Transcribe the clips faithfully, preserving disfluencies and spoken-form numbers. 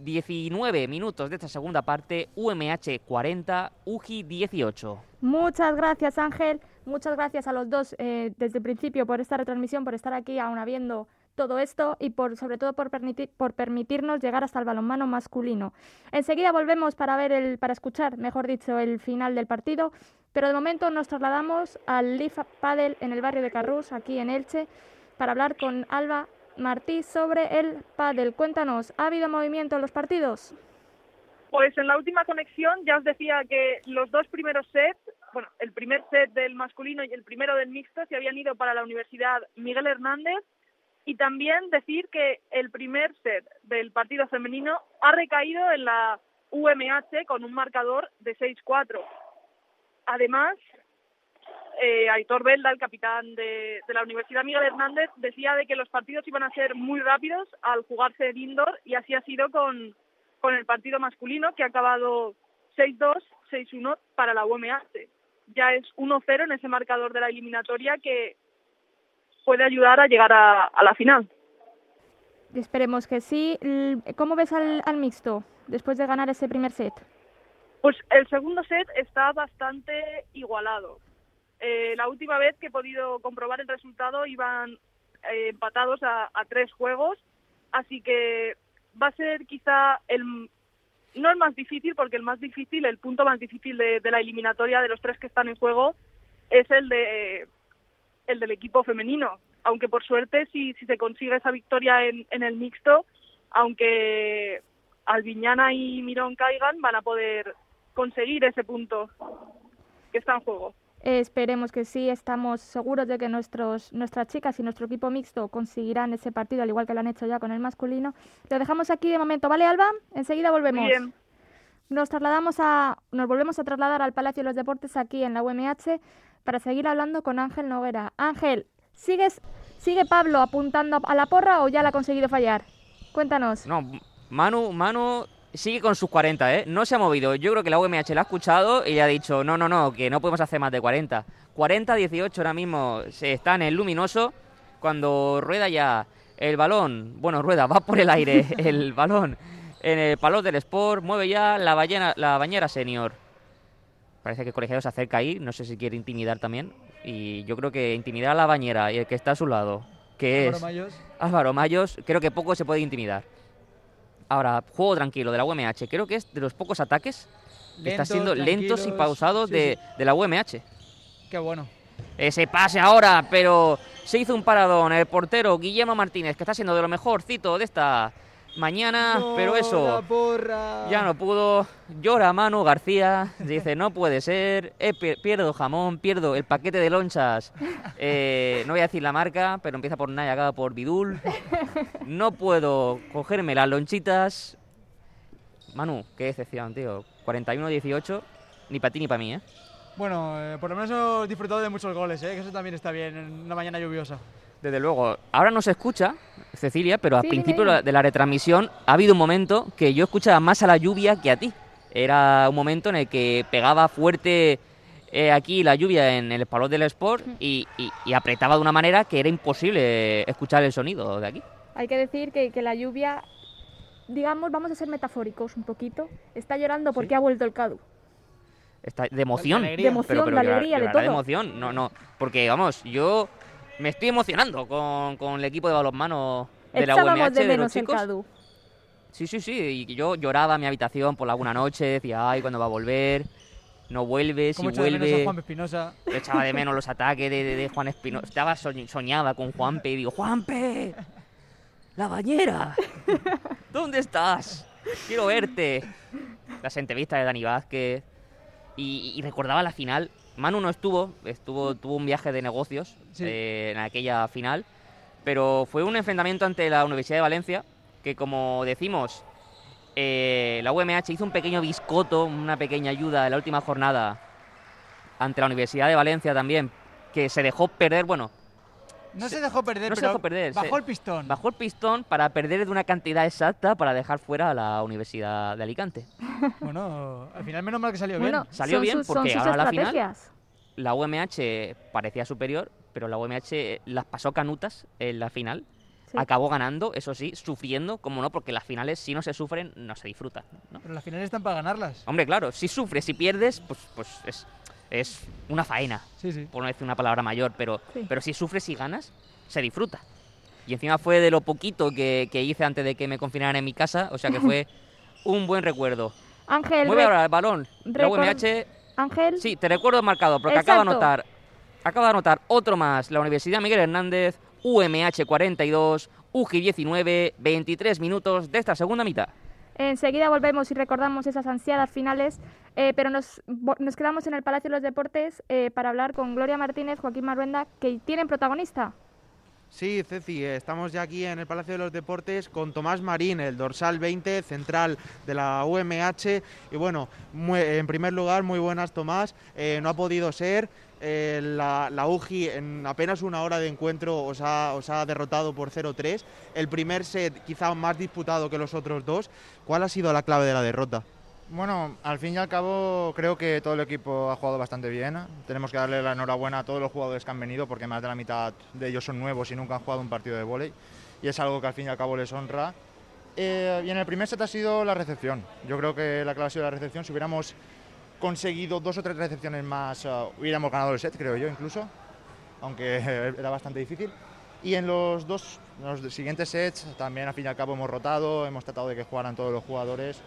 diecinueve minutos de esta segunda parte, U M H cuarenta, U G I dieciocho. Muchas gracias, Ángel. Muchas gracias a los dos eh, desde el principio por esta retransmisión, por estar aquí aún habiendo todo esto y por sobre todo por, permitir, por permitirnos llegar hasta el balonmano masculino. Enseguida volvemos para ver el, para escuchar, mejor dicho, el final del partido, pero de momento nos trasladamos al Leaf Padel en el barrio de Carrús, aquí en Elche, para hablar con Alba Martí sobre el pádel. Cuéntanos, ¿ha habido movimiento en los partidos? Pues en la última conexión ya os decía que los dos primeros sets, bueno, el primer set del masculino y el primero del mixto se habían ido para la Universidad Miguel Hernández, y también decir que el primer set del partido femenino ha recaído en la U M H con un marcador de seis cuatro. Además, eh, Aitor Belda, el capitán de, de la Universidad Miguel Hernández, decía de que los partidos iban a ser muy rápidos al jugarse el indoor, y así ha sido con, con el partido masculino, que ha acabado seis dos, seis uno para la U M H. Ya es uno cero en ese marcador de la eliminatoria que puede ayudar a llegar a, a la final. Esperemos que sí. ¿Cómo ves al, al mixto después de ganar ese primer set? Pues el segundo set está bastante igualado. Eh, la última vez que he podido comprobar el resultado iban eh, empatados a, a tres juegos, así que va a ser quizá el no el más difícil, porque el más difícil, el punto más difícil de, de la eliminatoria de los tres que están en juego es el de eh, el del equipo femenino, aunque por suerte si, si se consigue esa victoria en, en el mixto, aunque Albiñana y Mirón caigan, van a poder conseguir ese punto que está en juego. Eh, esperemos que sí, estamos seguros de que nuestros, nuestras chicas y nuestro equipo mixto conseguirán ese partido, al igual que lo han hecho ya con el masculino. Lo dejamos aquí de momento, ¿vale, Alba? Enseguida volvemos. Muy bien. Nos trasladamos a, nos volvemos a trasladar al Palacio de los Deportes aquí en la U M H para seguir hablando con Ángel Noguera. Ángel, ¿sigues, ¿sigue Pablo apuntando a la porra o ya la ha conseguido fallar? Cuéntanos. No, Manu, Manu sigue con sus cuarenta, ¿eh? No se ha movido. Yo creo que la U M H la ha escuchado y ha dicho, no, no, no, que no podemos hacer más de cuarenta. cuarenta dieciocho ahora mismo se está en el luminoso cuando rueda ya el balón. Bueno, rueda, va por el aire el balón en el Palau del Sport, mueve ya la, ballena, la bañera senior. Parece que el colegiado se acerca ahí, no sé si quiere intimidar también. Y yo creo que intimidar a la bañera y el que está a su lado, que Álvaro es Mayos. Álvaro Mayos, creo que poco se puede intimidar. Ahora, juego tranquilo de la U M H. Creo que es de los pocos ataques que Lentos, está siendo lentos y tranquilos, pausados sí, de, sí. de la U M H. Qué bueno. Ese pase ahora, pero se hizo un paradón. El portero Guillermo Martínez, que está siendo de lo mejorcito de esta mañana, No, pero eso la porra. ya no pudo. Llora Manu García, dice, no puede ser, eh, pierdo jamón, pierdo el paquete de lonchas, eh, no voy a decir la marca, pero empieza por Naya, acaba por Bidul, no puedo cogerme las lonchitas. Manu, qué decepción, tío, cuarenta y uno dieciocho, ni para ti ni para mí, ¿eh? Bueno, eh, por lo menos he disfrutado de muchos goles, ¿eh? Que eso también está bien en una mañana lluviosa. Desde luego, ahora no se escucha, Cecilia, pero al Sí, principio dime, dime. de la retransmisión ha habido un momento que yo escuchaba más a la lluvia que a ti. Era un momento en el que pegaba fuerte eh, aquí la lluvia en el Palau del Sport y, y, y apretaba de una manera que era imposible escuchar el sonido de aquí. Hay que decir que, que la lluvia, digamos, vamos a ser metafóricos un poquito, está llorando porque Sí. ha vuelto el Cadu. Está de emoción. De De alegría. emoción, Pero, pero de llorar- alegría, de llorar de todo. emoción, no, no. Porque, vamos, yo me estoy emocionando con, con el equipo de balonmano de la U M Echábamos H, de de los menos el chicos. Cadu. Sí, sí, sí, y yo lloraba en mi habitación por alguna noche, decía, ay, ¿cuándo va a volver? No vuelve, si Como echo de menos a vuelve. Juan Espinosa. Echaba de menos los ataques de, de, de Juan Espinosa. Estaba soñ- soñaba con Juanpe y digo, ¡Juanpe! ¡La bañera! ¿Dónde estás? Quiero verte. Las entrevistas de Dani Vázquez. Y, y recordaba la final. Manu no estuvo, estuvo tuvo un viaje de negocios Sí. eh, en aquella final. Pero fue un enfrentamiento ante la Universidad de Valencia que, como decimos, eh, la U M H hizo un pequeño biscoto, una pequeña ayuda en la última jornada ante la Universidad de Valencia también, que se dejó perder, bueno, No Se- se dejó perder, no se pero dejó perder, bajó se- el pistón. bajó el pistón para perder de una cantidad exacta para dejar fuera a la Universidad de Alicante. Bueno, al final menos mal que salió Bueno, bien. Salió son bien sus, porque son sus ganaron la final. estrategias. La U M H parecía superior, pero la U M H las pasó canutas en la final Sí. Acabó ganando, eso sí, sufriendo, como no, porque las finales, si no se sufren, no se disfrutan, ¿no? Pero las finales están para ganarlas. Hombre, claro, si sufres y pierdes, pues, pues es, es una faena, Sí, sí. por no decir una palabra mayor, pero, Sí. pero si sufres y ganas, se disfruta. Y encima fue de lo poquito que, que hice antes de que me confinaran en mi casa, o sea que fue un buen recuerdo. Ángel, Mueve re- ahora el balón, la U M record- H, Ángel, sí, te recuerdo el marcador, porque acaba de Exacto. anotar, acaba de anotar otro más, la Universidad Miguel Hernández, U M H cuarenta y dos, U G I diecinueve, veintitrés minutos de esta segunda mitad. enseguida volvemos y recordamos esas ansiadas finales, eh, pero nos, vo- nos quedamos en el Palacio de los Deportes eh, para hablar con Gloria Martínez, Joaquín Maruenda, que tienen protagonista. Sí, Ceci, eh, estamos ya aquí en el Palacio de los Deportes con Tomás Marín, el dorsal veinte, central de la U M H. Y bueno, muy- en primer lugar, muy buenas, Tomás. Eh, no ha podido ser. Eh, la, la U G I en apenas una hora de encuentro os ha, os ha derrotado por cero tres. El primer set quizá más disputado que los otros dos. ¿Cuál ha sido la clave de la derrota? Bueno, al fin y al cabo creo que todo el equipo ha jugado bastante bien. Tenemos que darle la enhorabuena a todos los jugadores que han venido porque más de la mitad de ellos son nuevos y nunca han jugado un partido de vóley y es algo que al fin y al cabo les honra. Eh, y en el primer set ha sido la recepción. Yo creo que la clave ha sido la recepción. Si hubiéramos conseguido dos o tres recepciones más, uh, hubiéramos ganado el set, creo yo incluso, aunque era bastante difícil. Y en los dos los siguientes sets también al fin y al cabo hemos rotado, hemos tratado de que jugaran todos los jugadores.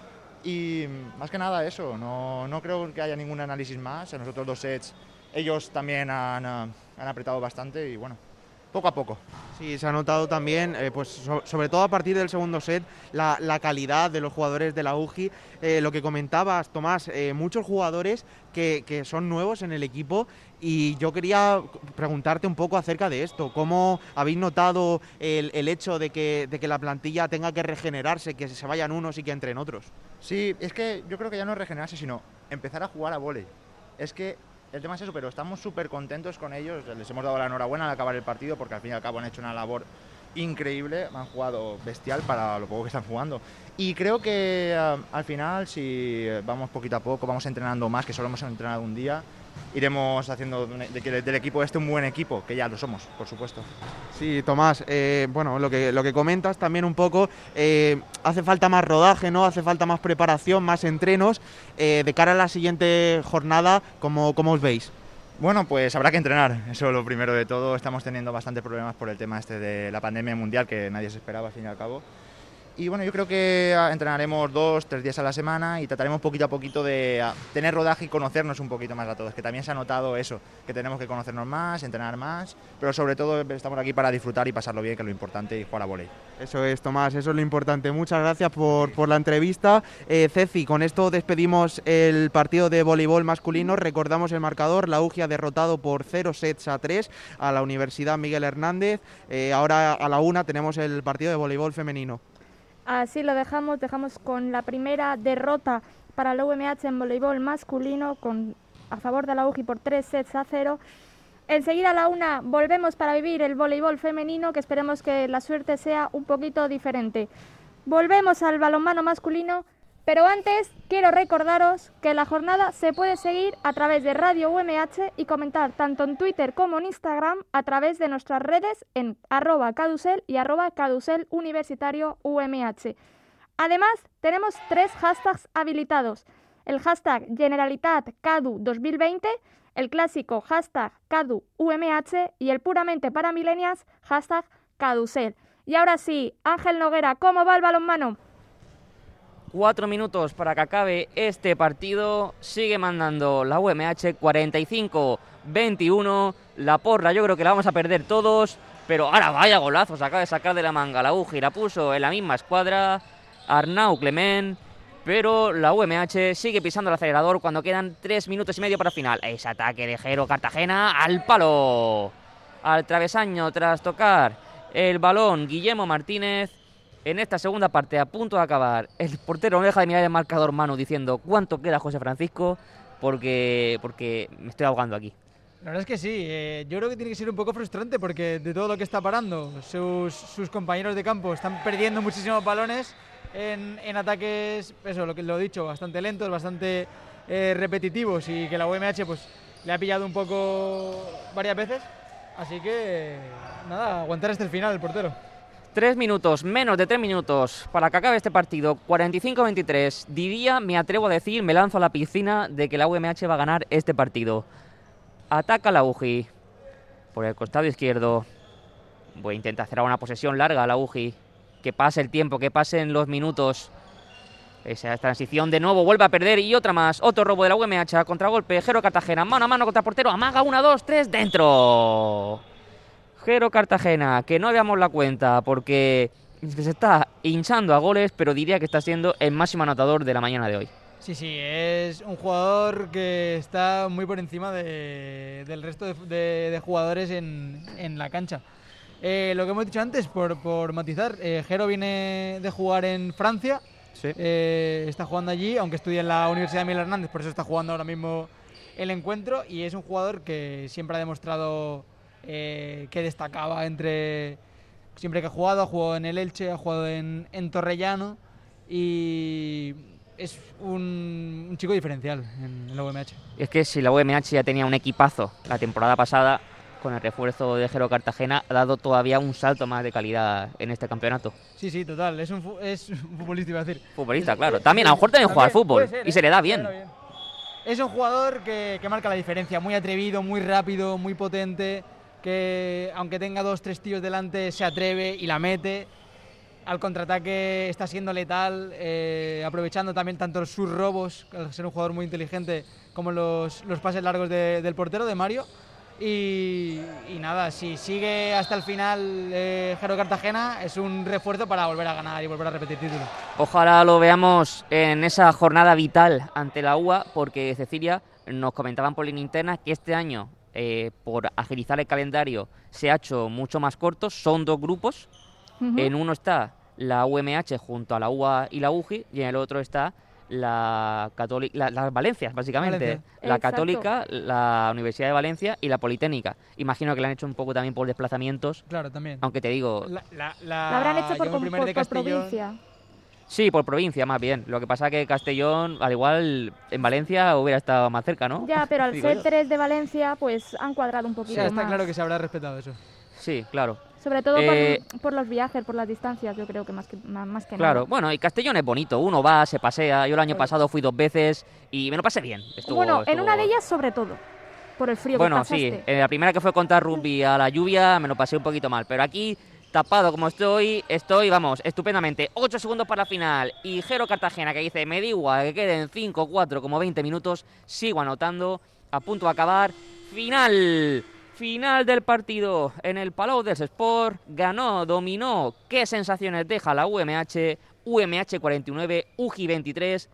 Y más que nada eso, no, no creo que haya ningún análisis más. En los otros dos sets ellos también han, uh, han apretado bastante y bueno, poco a poco. Sí, se ha notado también, eh, pues so- sobre todo a partir del segundo set, la, la calidad de los jugadores de la U G I. Eh, lo que comentabas, Tomás, eh, muchos jugadores que, que son nuevos en el equipo y yo quería preguntarte un poco acerca de esto. ¿Cómo habéis notado el, el hecho de que, de que la plantilla tenga que regenerarse, que se vayan unos y que entren otros? Sí, es que yo creo que ya no es regenerarse, sino empezar a jugar a vóley. Es que el tema es eso, pero estamos súper contentos con ellos. Les hemos dado la enhorabuena al acabar el partido porque al fin y al cabo han hecho una labor increíble, han jugado bestial para lo poco que están jugando. Y creo que uh, al final, si vamos poquito a poco, vamos entrenando más, que solo hemos entrenado un día, iremos haciendo de que del equipo este un buen equipo, que ya lo somos, por supuesto. Sí, Tomás, eh, bueno, lo que, lo que comentas también un poco, eh, hace falta más rodaje, ¿no? Hace falta más preparación, más entrenos. Eh, de cara a la siguiente jornada, ¿cómo, cómo os veis? Bueno, pues habrá que entrenar, eso es lo primero de todo. Estamos teniendo bastantes problemas por el tema este de la pandemia mundial, que nadie se esperaba al fin y al cabo. Y bueno, yo creo que entrenaremos dos, tres días a la semana y trataremos poquito a poquito de tener rodaje y conocernos un poquito más a todos, que también se ha notado eso, que tenemos que conocernos más, entrenar más, pero sobre todo estamos aquí para disfrutar y pasarlo bien, que es lo importante, y jugar a vóley. Eso es, Tomás, eso es lo importante. Muchas gracias por, por la entrevista. Eh, Ceci, con esto despedimos el partido de voleibol masculino. Recordamos el marcador, la U G I ha derrotado por cero sets a tres a la Universidad Miguel Hernández. Eh, ahora a la una tenemos el partido de voleibol femenino. Así lo dejamos, dejamos con la primera derrota para la U M H en voleibol masculino con, a favor de la U G I por tres sets a cero. Enseguida a la una volvemos para vivir el voleibol femenino, que esperemos que la suerte sea un poquito diferente. Volvemos al balonmano masculino, pero antes quiero recordaros que la jornada se puede seguir a través de Radio U M H y comentar tanto en Twitter como en Instagram a través de nuestras redes en arroba cadusel y arroba cadusel universitario U M H. Además, tenemos tres hashtags habilitados. El hashtag Generalitat Cadu dos mil veinte, el clásico hashtag Cadu U M H y el puramente para millennials hashtag Cadusel. Y ahora sí, Ángel Noguera, ¿cómo va el balonmano? Cuatro minutos para que acabe este partido. Sigue mandando la U M H cuarenta y cinco veintiuno. La porra yo creo que la vamos a perder todos. Pero ahora vaya golazo, se acaba de sacar de la manga la U G I. La puso en la misma escuadra Arnau Clement. Pero la U M H sigue pisando el acelerador cuando quedan tres minutos y medio para el final. Ese ataque de Jero Cartagena al palo. Al travesaño tras tocar el balón Guillermo Martínez. En esta segunda parte, a punto de acabar, el portero no deja de mirar el marcador Manu diciendo ¿cuánto queda, José Francisco? Porque, porque me estoy ahogando aquí. La verdad es que sí, eh, yo creo que tiene que ser un poco frustrante porque de todo lo que está parando, sus, sus compañeros de campo están perdiendo muchísimos balones en, en ataques, eso, lo que lo he dicho, bastante lentos, bastante eh, repetitivos, y que la U M H pues le ha pillado un poco varias veces, así que nada, aguantar hasta el final el portero. Tres minutos, menos de tres minutos para que acabe este partido, cuarenta y cinco a veintitrés. Diría, me atrevo a decir, me lanzo a la piscina de que la U M H va a ganar este partido. Ataca la U J I por el costado izquierdo. Voy a intentar hacer una posesión larga a la U J I. Que pase el tiempo, que pasen los minutos. Esa transición de nuevo, vuelve a perder y otra más. Otro robo de la U M H, contragolpe. Jero Cartagena, mano a mano contra portero. Amaga, una, dos, tres, dentro. Jero Cartagena, que no veamos la cuenta porque se está hinchando a goles, pero diría que está siendo el máximo anotador de la mañana de hoy. Sí, sí, es un jugador que está muy por encima de, del resto de, de, de jugadores en, en la cancha. Eh, lo que hemos dicho antes, por, por matizar, eh, Jero viene de jugar en Francia, sí. eh, está jugando allí, aunque estudia en la Universidad Miguel Hernández, por eso está jugando ahora mismo el encuentro, y es un jugador que siempre ha demostrado eh, que destacaba entre... Siempre que ha jugado, ha jugado en el Elche, ha jugado en, en Torrellano, y es un, un chico diferencial en, en la U M H. Y es que si la U M H ya tenía un equipazo la temporada pasada, con el refuerzo de Jero Cartagena ha dado todavía un salto más de calidad en este campeonato. Sí, sí, total, es un, fu- es un futbolista, iba a decir. Futbolista, Es- claro. es- También, a lo mejor también juega al también fútbol puede ser, y ¿eh? se le da bien. Claro, bien. Es un jugador que, que marca la diferencia, muy atrevido, muy rápido, muy potente, que aunque tenga dos, tres tíos delante, se atreve y la mete. Al contraataque está siendo letal, eh, aprovechando también tanto sus robos, al ser un jugador muy inteligente, como los, los pases largos de- del portero, de Mario. Y, y nada, si sigue hasta el final eh, Jero Cartagena, es un refuerzo para volver a ganar y volver a repetir título. Ojalá lo veamos en esa jornada vital ante la U A, porque Cecilia, nos comentaban por línea interna que este año, eh, por agilizar el calendario, se ha hecho mucho más corto. Son dos grupos. Ujú. En uno está la U M H junto a la U A y la U J I, y en el otro está la Católica, la, las Valencias, básicamente. Valencia. La Exacto. Católica, la Universidad de Valencia y la Politécnica. Imagino que la han hecho un poco también por desplazamientos, Claro, también. aunque te digo, La, la, la, Lo habrán hecho por, yo com- primer por- de por Castellón- provincia. sí, por provincia más bien. Lo que pasa que Castellón, al igual, en Valencia hubiera estado más cerca, ¿no? Ya, pero al Digo ser yo. tres de Valencia, pues han cuadrado un O poquito sea, está más. claro que se habrá respetado eso. Sí, claro. Sobre todo Eh, por, por los viajes, por las distancias, yo creo que más que, más, más que Claro, nada. bueno, y Castellón es bonito. Uno va, se pasea. Yo el año pasado fui dos veces y me lo pasé bien. Estuvo- bueno, en estuvo- una de ellas sobre todo, por el frío Bueno, que sí, pasaste. en la primera que fue contra rugby a la lluvia me lo pasé un poquito mal, pero aquí, tapado como estoy, estoy, vamos, estupendamente. Ocho segundos para la final y Jero Cartagena que dice, me da igual que queden cinco, cuatro, como veinte minutos, sigo anotando, a punto de acabar. Final, final del partido en el Palau dels Sports, ganó, dominó. ¿Qué sensaciones deja la U M H? U M H cuarenta y nueve, U J I veintitrés.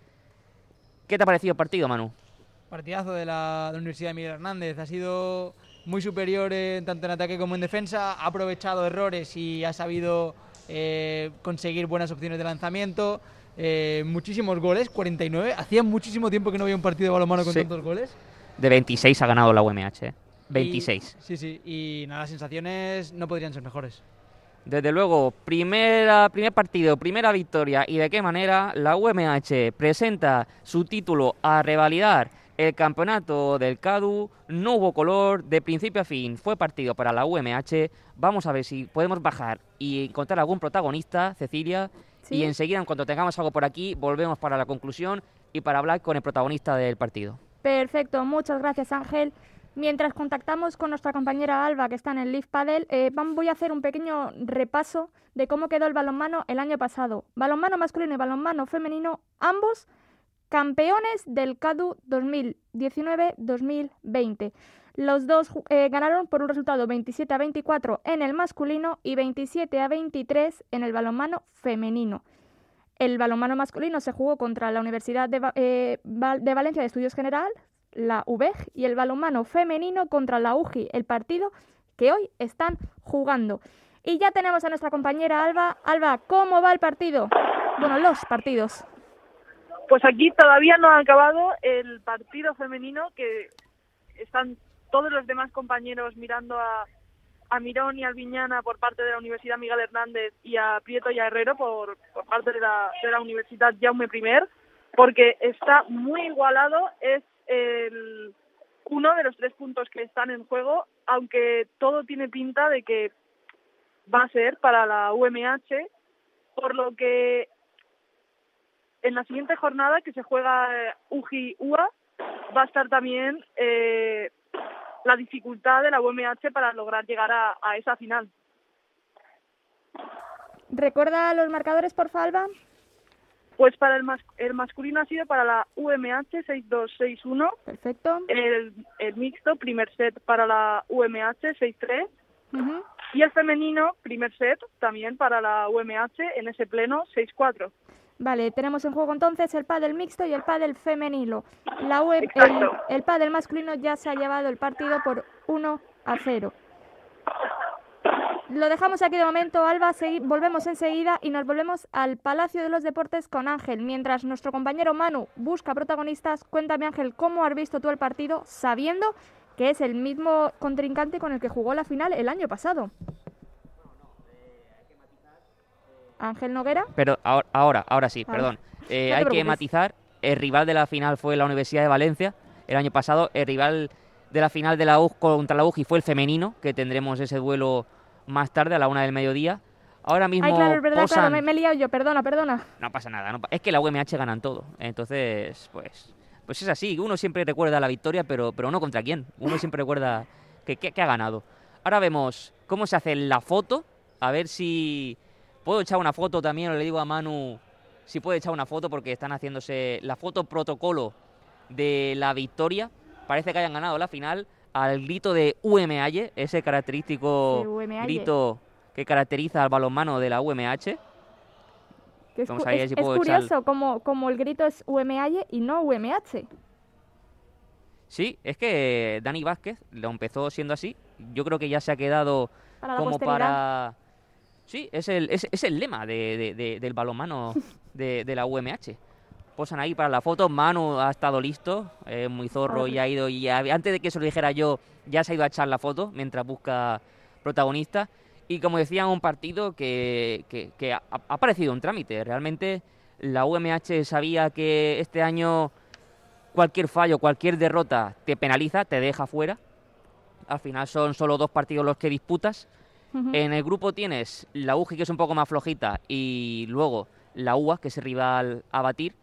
¿Qué te ha parecido el partido, Manu? Partidazo de la, de la Universidad de Miguel Hernández. Ha sido muy superior en, tanto en ataque como en defensa. Ha aprovechado errores y ha sabido eh, conseguir buenas opciones de lanzamiento. Eh, muchísimos goles, cuarenta y nueve. Hacía muchísimo tiempo que no había un partido de balonmano con Sí. tantos goles. De veintiséis ha ganado la U M H, ¿eh? Y- veintiséis. sí, sí. Y nada, las sensaciones no podrían ser mejores. Desde luego, primera, primer partido, primera victoria. ¿Y de qué manera? La U M H presenta su título a revalidar el campeonato del CADU. No hubo color, de principio a fin. Fue partido para la U M H. Vamos a ver si podemos bajar y encontrar algún protagonista, Cecilia. Sí. Y enseguida, en cuanto tengamos algo por aquí, volvemos para la conclusión y para hablar con el protagonista del partido. Perfecto, muchas gracias Ángel. Mientras contactamos con nuestra compañera Alba, que está en el Leaf Padel, eh, vam- voy a hacer un pequeño repaso de cómo quedó el balonmano el año pasado. Balonmano masculino y balonmano femenino, ambos campeones del CADU dos mil diecinueve dos mil veinte. Los dos ju- eh, ganaron por un resultado veintisiete a veinticuatro en el masculino y veintisiete a veintitrés en el balonmano femenino. El balonmano masculino se jugó contra la Universidad de, Va- eh, Val- de Valencia de Estudios General, la U B E G, y el balonmano femenino contra la U J I, el partido que hoy están jugando. Y ya tenemos a nuestra compañera Alba. Alba, ¿cómo va el partido? Bueno, los partidos. Pues aquí todavía no ha acabado el partido femenino, que están todos los demás compañeros mirando a, a Mirón y Albiñana por parte de la Universidad Miguel Hernández y a Prieto y a Herrero por, por parte de la, de la Universidad Jaume I, porque está muy igualado. Es el, uno de los tres puntos que están en juego, aunque todo tiene pinta de que va a ser para la U M H, por lo que en la siguiente jornada que se juega eh, U G I-U A va a estar también eh, la dificultad de la U M H para lograr llegar a, a esa final. ¿Recuerda los marcadores, por favor, Alba? Pues para el, mas, el masculino ha sido para la U M H seis dos seis uno. Perfecto. El, el mixto, primer set para la U M H seis tres. Uh-huh. Y el femenino, primer set, también para la U M H en ese pleno seis cuatro. Vale, tenemos en juego entonces el pádel mixto y el pádel femenino. La U E, el, Exacto. el pádel masculino ya se ha llevado el partido por uno a cero. Lo dejamos aquí de momento, Alba, segui- volvemos enseguida y nos volvemos al Palacio de los Deportes con Ángel. Mientras nuestro compañero Manu busca protagonistas, cuéntame, Ángel, ¿cómo has visto tú el partido sabiendo que es el mismo contrincante con el que jugó la final el año pasado? Ángel Noguera. Pero ahora, ahora, ahora sí, Vale. perdón. Eh, No te hay que preocupes. matizar, el rival de la final fue la Universidad de Valencia el año pasado, el rival de la final de la U J contra la U J I fue el femenino, que tendremos ese duelo más tarde a la una del mediodía. Ahora mismo Ay, claro, es verdad, posan... claro, me, me he liado yo, perdona, perdona. No pasa nada, no pa- es que la U M H ganan todo, entonces, pues pues es así, uno siempre recuerda la victoria, pero, pero no contra quién, uno siempre recuerda que, que, que ha ganado. Ahora vemos cómo se hace la foto, a ver si puedo echar una foto también, o le digo a Manu si puede echar una foto, porque están haciéndose la foto protocolo de la victoria, parece que hayan ganado la final al grito de U M H, ese característico Sí, U M H. grito que caracteriza al balonmano de la U M H. Que es, Vamos cu- a ver es- si es puedo echar- curioso como, como el grito es U M H y no U M H. Sí, es que Dani Vázquez lo empezó siendo así. Yo creo que ya se ha quedado Para la como posteridad. para... Sí, es el, es, es el lema de, de- de- del balonmano de, de la U M H. Posan ahí para la foto. Manu ha estado listo, es muy zorro y ha ido... y ha- antes de que se lo dijera yo, ya se ha ido a echar la foto mientras busca protagonista. Y como decía, un partido que, que, que ha, ha parecido un trámite. Realmente la U M H sabía que este año cualquier fallo, cualquier derrota te penaliza, te deja fuera. Al final son solo dos partidos los que disputas. Ujú. En el grupo tienes la U J I, que es un poco más flojita, y luego la U A, que es el rival a batir.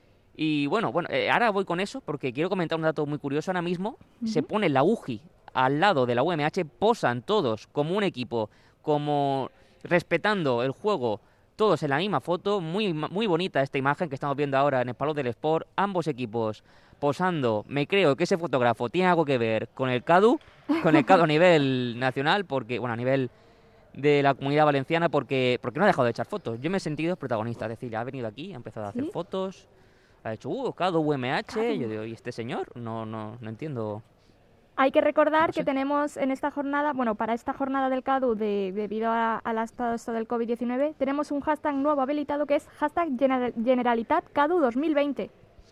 Y bueno, bueno, eh, ahora voy con eso porque quiero comentar un dato muy curioso. Ahora mismo se pone la U J I al lado de la U M H, posan todos como un equipo, como respetando el juego, todos en la misma foto. Muy, muy bonita esta imagen que estamos viendo ahora en el Palau del Sport, ambos equipos posando. Me creo que ese fotógrafo tiene algo que ver con el CADU, con el CADU a nivel nacional, porque, bueno, a nivel de la Comunidad Valenciana, porque, porque no ha dejado de echar fotos. Yo me he sentido protagonista, es decir, ha venido aquí, ha empezado a hacer ¿Sí? fotos, ha hecho, uh, CADU, U M H, CADU. yo digo, ¿y este señor? No, no, no entiendo. Hay que recordar No que sé. tenemos en esta jornada, bueno, para esta jornada del CADU, de, debido a, al estado esto del COVID diecinueve, tenemos un hashtag nuevo habilitado que es hashtag Gener- Generalitat CADU dos mil veinte.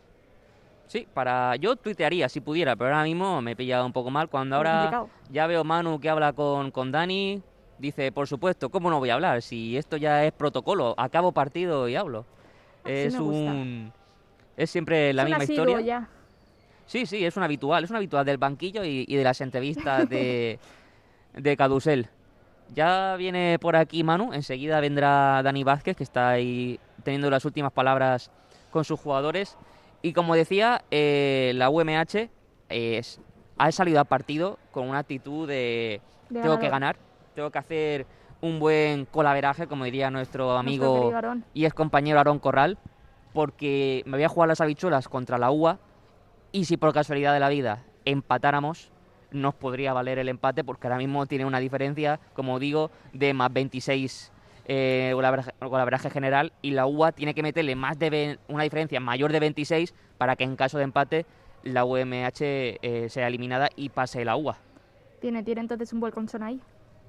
Sí, para yo tuitearía si pudiera, pero ahora mismo me he pillado un poco mal cuando ahora Complicado. ya veo Manu que habla con, con Dani, dice, por supuesto, ¿cómo no voy a hablar? Si esto ya es protocolo, acabo partido y hablo. Así es me gusta. un... Es siempre la Es un misma asiduo historia. ya. Sí, sí, es un habitual, es un habitual del banquillo y, y de las entrevistas de, de Cadusel. Ya viene por aquí Manu, enseguida vendrá Dani Vázquez, que está ahí teniendo las últimas palabras con sus jugadores. Y como decía, eh, la U M H es- ha salido al partido con una actitud de, De tengo que ganador. ganar, tengo que hacer un buen colaveraje, como diría nuestro Nuestro amigo querido Aarón. y ex compañero Aarón Corral, porque me voy a jugar las habichuelas contra la U A, y si por casualidad de la vida empatáramos, nos podría valer el empate, porque ahora mismo tiene una diferencia, como digo, de más veintiséis eh, golaveraje, golaveraje general, y la U A tiene que meterle más de ve- una diferencia mayor de veintiséis para que en caso de empate la U M H eh, sea eliminada y pase la U A. Tiene, tiene entonces un buen colchón ahí.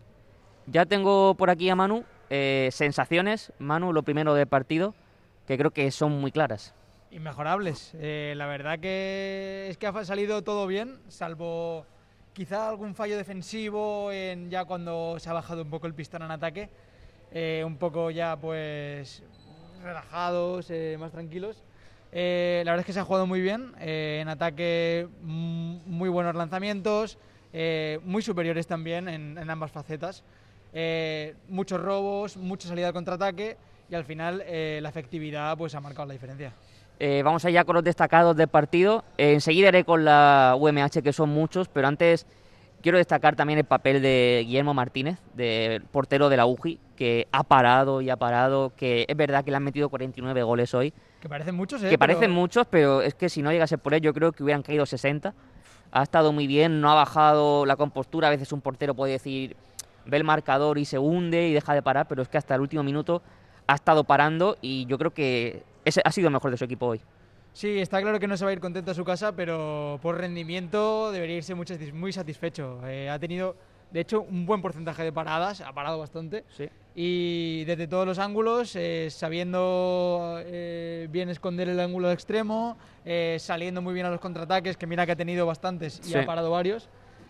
Ya tengo por aquí a Manu. Eh, sensaciones, Manu, lo primero del partido, que creo que son muy claras. Inmejorables. Eh, la verdad que es que ha salido todo bien, salvo quizá algún fallo defensivo en ya cuando se ha bajado un poco el pistón en ataque. Eh, un poco ya pues relajados, eh, más tranquilos. Eh, la verdad es que se ha jugado muy bien. Eh, en ataque mm, muy buenos lanzamientos, eh, muy superiores también en, en ambas facetas. eh, muchos robos, mucha salida al contraataque y al final eh, la efectividad pues ha marcado la diferencia. Eh, vamos allá con los destacados del partido. Eh, enseguida iré con la U M H, que son muchos, pero antes quiero destacar también el papel de Guillermo Martínez, de portero de la U J I, que ha parado y ha parado, que es verdad que le han metido cuarenta y nueve goles hoy. Que parecen muchos, ¿eh? Que pero... parecen muchos, pero es que si no llegase por él, yo creo que hubieran caído sesenta. Ha estado muy bien, no ha bajado la compostura. A veces un portero puede decir, ve el marcador y se hunde y deja de parar, pero es que hasta el último minuto ha estado parando y yo creo que ese ha sido el mejor de su equipo hoy. Sí, está claro que no se va a ir contento a su casa, pero por rendimiento debería irse muy, muy satisfecho. Eh, ha tenido, de hecho, un buen porcentaje de paradas, ha parado bastante. Sí. Y desde todos los ángulos, eh, sabiendo eh, bien esconder el ángulo extremo, eh, saliendo muy bien a los contraataques, que mira que ha tenido bastantes y Sí. ha parado varios.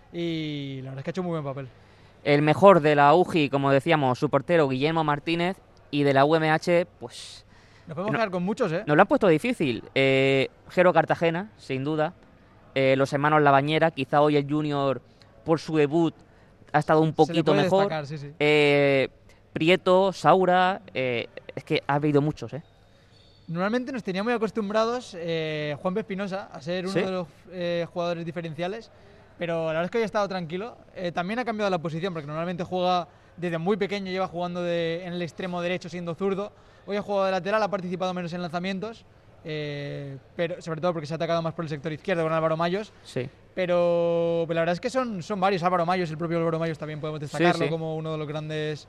Y la verdad es que ha hecho muy buen papel. El mejor de la U J I, como decíamos, su portero Guillermo Martínez, y de la U M H, pues Nos podemos no, quedar con muchos, ¿eh? nos lo han puesto difícil. Eh, Jero Cartagena, sin duda. Eh, los hermanos Labañera, quizá hoy el Junior, por su debut, ha estado un Se le poquito puede mejor. destacar, sí, sí. Eh, Prieto, Saura, eh, es que ha habido muchos, ¿eh? Normalmente nos tenía muy acostumbrados eh, Juan Espinosa a ser uno ¿Sí? de los eh, jugadores diferenciales, pero la verdad es que hoy ha estado tranquilo. Eh, también ha cambiado la posición, porque normalmente juega desde muy pequeño, lleva jugando de, en el extremo derecho siendo zurdo. Hoy ha jugado de lateral, ha participado menos en lanzamientos, eh, pero sobre todo porque se ha atacado más por el sector izquierdo con Álvaro Mayos. Sí. Pero, pero la verdad es que son, son varios. Álvaro Mayos, el propio Álvaro Mayos también podemos destacarlo sí. como uno de los grandes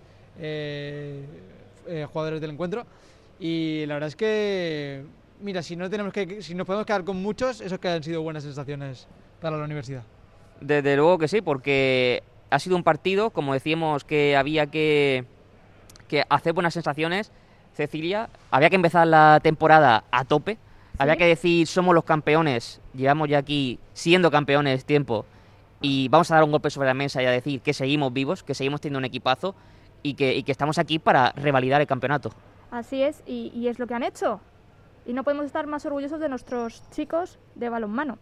eh, eh, jugadores del encuentro. Y la verdad es que, mira, si no tenemos que, si nos podemos quedar con muchos, esos que han sido buenas sensaciones para la universidad. Desde luego que sí, porque ha sido un partido, como decíamos, que había que, que hacer buenas sensaciones. Cecilia, había que empezar la temporada a tope. ¿Sí? Había que decir, somos los campeones, llevamos ya aquí siendo campeones tiempo y vamos a dar un golpe sobre la mesa y a decir que seguimos vivos, que seguimos teniendo un equipazo y que, y que estamos aquí para revalidar el campeonato. Así es, y, y es lo que han hecho. Y no podemos estar más orgullosos de nuestros chicos de balonmano.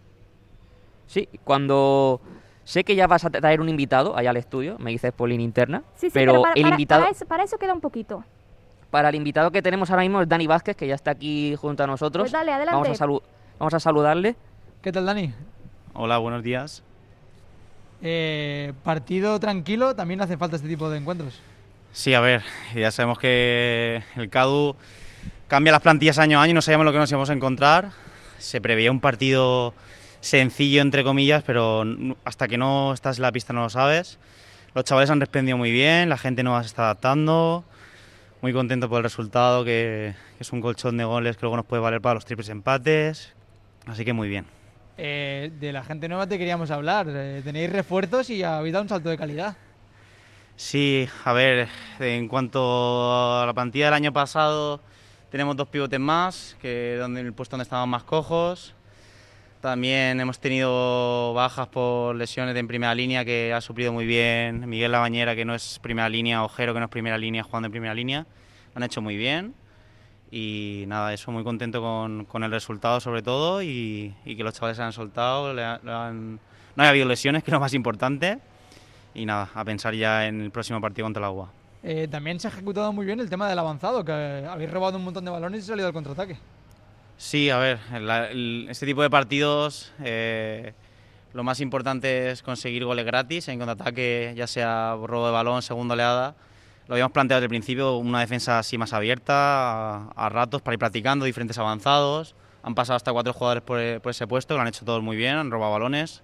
Sí, cuando sé que ya vas a traer un invitado allá al estudio, me dices por línea interna, Sí, sí, pero, pero para, el para, invitado... para, eso, para eso queda un poquito. Para el invitado que tenemos ahora mismo es Dani Vázquez, que ya está aquí junto a nosotros. Pues dale, adelante. Vamos a, salu vamos a saludarle. ¿Qué tal, Dani? Hola, buenos días. Eh, partido tranquilo, también hace falta este tipo de encuentros. Sí, a ver, ya sabemos que el CADU cambia las plantillas año a año y no sabíamos lo que nos íbamos a encontrar. Se preveía un partido sencillo, entre comillas, pero hasta que no estás en la pista no lo sabes. Los chavales han respondido muy bien, la gente nueva se está adaptando. Muy contento por el resultado, que, que es un colchón de goles que luego nos puede valer para los triples empates. Así que muy bien. Eh, de la gente nueva te queríamos hablar. Eh, tenéis refuerzos y habéis dado un salto de calidad. Sí, a ver, en cuanto a la plantilla del año pasado, tenemos dos pivotes más, que donde el puesto donde estaban más cojos. También hemos tenido bajas por lesiones en primera línea, que ha suplido muy bien Miguel Labañera, que no es primera línea, Ojero, que no es primera línea, jugando en primera línea. Lo han hecho muy bien y nada, eso, muy contento con, con el resultado sobre todo y, y que los chavales se han soltado, le, le han, no ha habido lesiones, que es lo más importante. Y nada, a pensar ya en el próximo partido contra la U A. Eh, también se ha ejecutado muy bien el tema del avanzado, que habéis robado un montón de balones y salido al contraataque. Sí, a ver, la, el, este tipo de partidos eh, lo más importante es conseguir goles gratis en contraataque, ya sea robo de balón, segunda oleada. Lo habíamos planteado desde el principio, una defensa así más abierta, a, a ratos para ir practicando diferentes avanzados. Han pasado hasta cuatro jugadores por, por ese puesto, lo han hecho todos muy bien, han robado balones.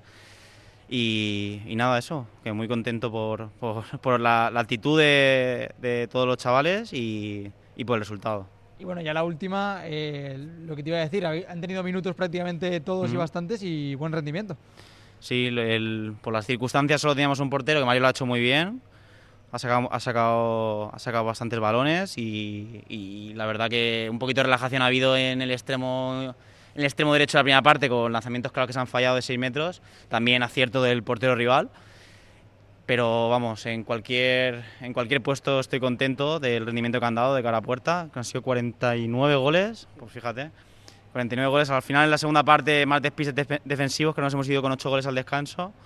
Y, y nada, eso, que muy contento por, por, por la, la actitud de, de todos los chavales y, y por el resultado. Y bueno, ya la última, eh, lo que te iba a decir, han tenido minutos prácticamente todos uh-huh. y bastantes y buen rendimiento. Sí, el, por las circunstancias solo teníamos un portero, que Mario lo ha hecho muy bien, ha sacado, ha sacado, ha sacado bastantes balones y, y la verdad que un poquito de relajación ha habido en el extremo... En el extremo derecho de la primera parte, con lanzamientos claros que se han fallado de seis metros, también acierto del portero rival, pero vamos, en cualquier, en cualquier puesto estoy contento del rendimiento que han dado de cara a puerta, que han sido cuarenta y nueve goles, pues fíjate, cuarenta y nueve goles, al final en la segunda parte más despistes def defensivos, que nos hemos ido con ocho goles al descanso,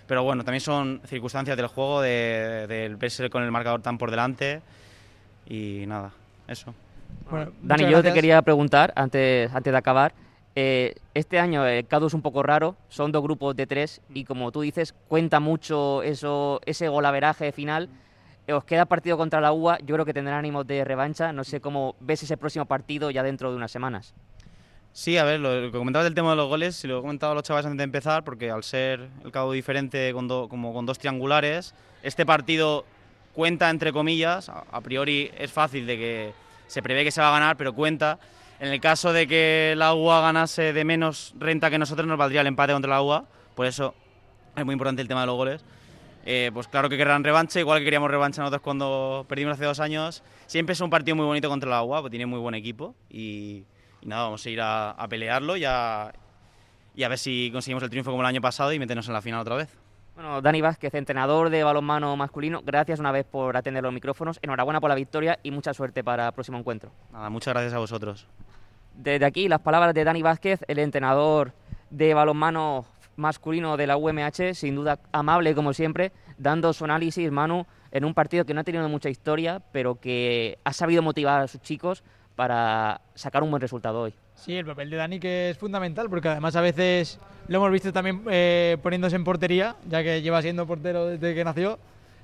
pero bueno, también son circunstancias del juego, de, de verse con el marcador tan por delante y nada, eso. Bueno, Dani, muchas yo te gracias. quería preguntar, antes, antes de acabar, eh, este año el C A D U es un poco raro, son dos grupos de tres y como tú dices, cuenta mucho eso, ese golaveraje final. Eh, Os queda partido contra la U A, yo creo que tendrán ánimos de revancha, no sé cómo ves ese próximo partido ya dentro de unas semanas. Sí, a ver, lo, lo que comentabas del tema de los goles, si lo he comentado a los chavales antes de empezar, porque al ser el C A D U diferente con do, como con dos triangulares, este partido cuenta entre comillas, a, a priori es fácil de que se prevé que se va a ganar, pero cuenta. En el caso de que la U A ganase de menos renta que nosotros, nos valdría el empate contra la U A, por eso es muy importante el tema de los goles. Eh, pues claro que querrán revancha, igual que queríamos revancha nosotros cuando perdimos hace dos años. Siempre es un partido muy bonito contra la U A, porque tiene muy buen equipo y, y nada, vamos a ir a, a pelearlo y a, y a ver si conseguimos el triunfo como el año pasado y meternos en la final otra vez. Bueno, Dani Vázquez, entrenador de balonmano masculino, gracias una vez por atender los micrófonos, enhorabuena por la victoria y mucha suerte para el próximo encuentro. Nada, muchas gracias a vosotros. Desde aquí las palabras de Dani Vázquez, el entrenador de balonmano masculino de la U M H, sin duda amable como siempre, dando su análisis, Manu, en un partido que no ha tenido mucha historia, pero que ha sabido motivar a sus chicos para sacar un buen resultado hoy. Sí, el papel de Dani que es fundamental, porque además a veces lo hemos visto también eh, poniéndose en portería, ya que lleva siendo portero desde que nació,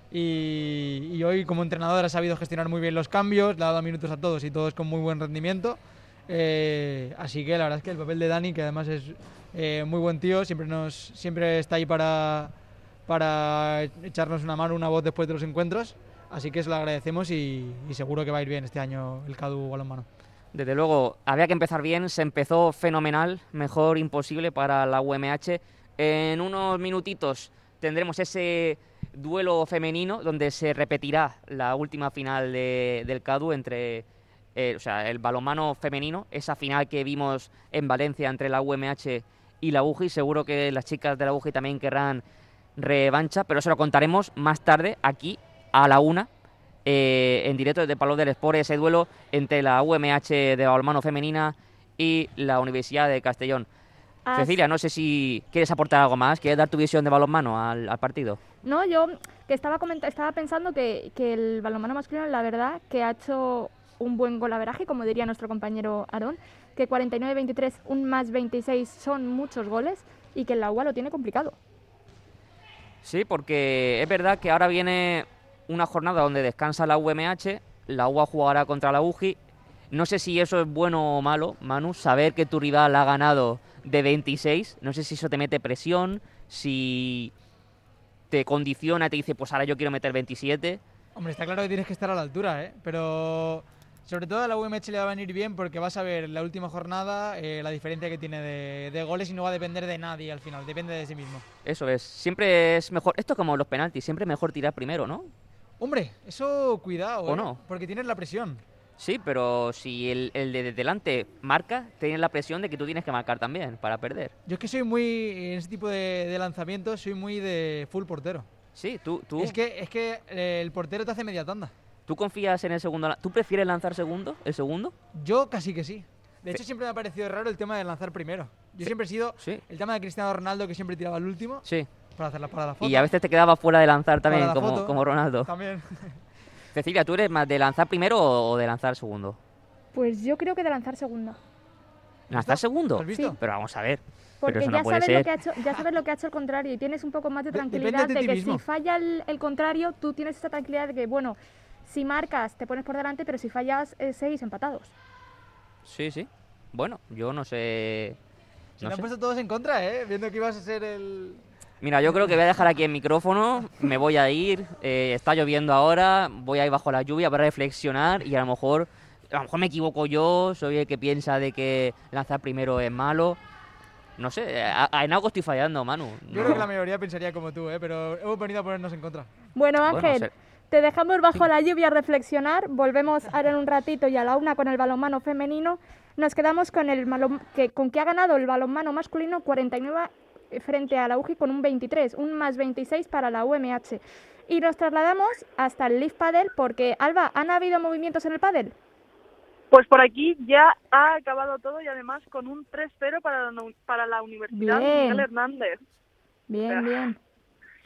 y, y hoy como entrenador ha sabido gestionar muy bien los cambios, le ha dado minutos a todos y todos con muy buen rendimiento, eh, así que la verdad es que el papel de Dani, que además es eh, muy buen tío, siempre, nos, siempre está ahí para, para echarnos una mano, una voz después de los encuentros, así que se lo agradecemos y, y seguro que va a ir bien este año el C A D U balonmano. Desde luego, había que empezar bien, se empezó fenomenal, mejor imposible para la U M H. En unos minutitos tendremos ese duelo femenino donde se repetirá la última final de, del C A D U entre eh, o sea, el balonmano femenino, esa final que vimos en Valencia entre la U M H y la U J I. Seguro que las chicas de la U J I también querrán revancha, pero eso lo contaremos más tarde aquí a la una. Eh, en directo desde Palau del Esport, ese duelo entre la U M H de balonmano femenina y la Universidad de Castellón. As... Cecilia, no sé si quieres aportar algo más, ¿quieres dar tu visión de balonmano al, al partido? No, yo que estaba comenta estaba pensando que, que el balonmano masculino, la verdad, que ha hecho un buen golaveraje, como diría nuestro compañero Aarón, que cuarenta y nueve veintitrés, un más veintiséis son muchos goles y que el U A lo tiene complicado. Sí, porque es verdad que ahora viene una jornada donde descansa la U M H, la U A jugará contra la U J I. No sé si eso es bueno o malo, Manu, saber que tu rival ha ganado de veintiséis, no sé si eso te mete presión, si te condiciona, te dice, pues ahora yo quiero meter veintisiete. Hombre, está claro que tienes que estar a la altura, ¿eh? Pero sobre todo a la U M H le va a venir bien porque vas a ver la última jornada eh, la diferencia que tiene de, de goles y no va a depender de nadie al final, depende de sí mismo. Eso es, siempre es mejor, esto es como los penaltis, siempre es mejor tirar primero, ¿no? Hombre, eso cuidado, ¿O ¿eh? no? Porque tienes la presión. Sí, pero si el, el de delante marca, tienes la presión de que tú tienes que marcar también para perder. Yo es que soy muy, en ese tipo de, de lanzamientos, soy muy de full portero. Sí, tú, tú, Es que, es que eh, el portero te hace media tanda. ¿tú confías en el segundo? ¿Tú prefieres lanzar segundo, el segundo? Yo casi que sí. De Sí. hecho, siempre me ha parecido raro el tema de lanzar primero. Yo Sí. siempre he sido Sí. el tema de Cristiano Ronaldo, que siempre tiraba el último Sí. para hacer la, para la foto. Y a veces te quedaba fuera de lanzar Para también, la como, foto. como Ronaldo. También. Cecilia, ¿tú eres más de lanzar primero o o de lanzar segundo? Pues yo creo que de lanzar segunda. ¿Lanzar segundo? ¿Has visto? Sí. Pero vamos a ver. Porque pero eso ya, no puede sabes ser. lo que ha hecho, ya sabes lo que ha hecho el contrario y tienes un poco más de De- tranquilidad depende de de ti que mismo. si falla el, el contrario, tú tienes esa tranquilidad de que, bueno, si marcas te pones por delante, pero si fallas, eh, seis empatados. Sí, sí. Bueno, yo no sé. Se no me han sé. puesto todos en contra, ¿eh? Viendo que ibas a ser el... Mira, yo creo que voy a dejar aquí el micrófono, me voy a ir, eh, está lloviendo ahora, voy a ir bajo la lluvia para reflexionar y a lo mejor, a lo mejor me equivoco yo, soy el que piensa de que lanzar primero es malo. No sé, a- a- en algo estoy fallando, Manu. Yo No. creo que la mayoría pensaría como tú, ¿eh? Pero hemos venido a ponernos en contra. Bueno, Bueno, Ángel, ser- te dejamos bajo la lluvia a reflexionar. Volvemos ahora en un ratito y a la una con el balonmano femenino. Nos quedamos con el balon- que, con que ha ganado el balonmano masculino cuarenta y nueve frente a la U J I con un veintitrés, un más veintiséis para la U M H. Y nos trasladamos hasta el Leaf Padel porque, Alba, ¿han habido movimientos en el pádel? Pues por aquí ya ha acabado todo y además con un tres cero para la, para la Universidad Bien. Miguel Hernández. Bien, bien.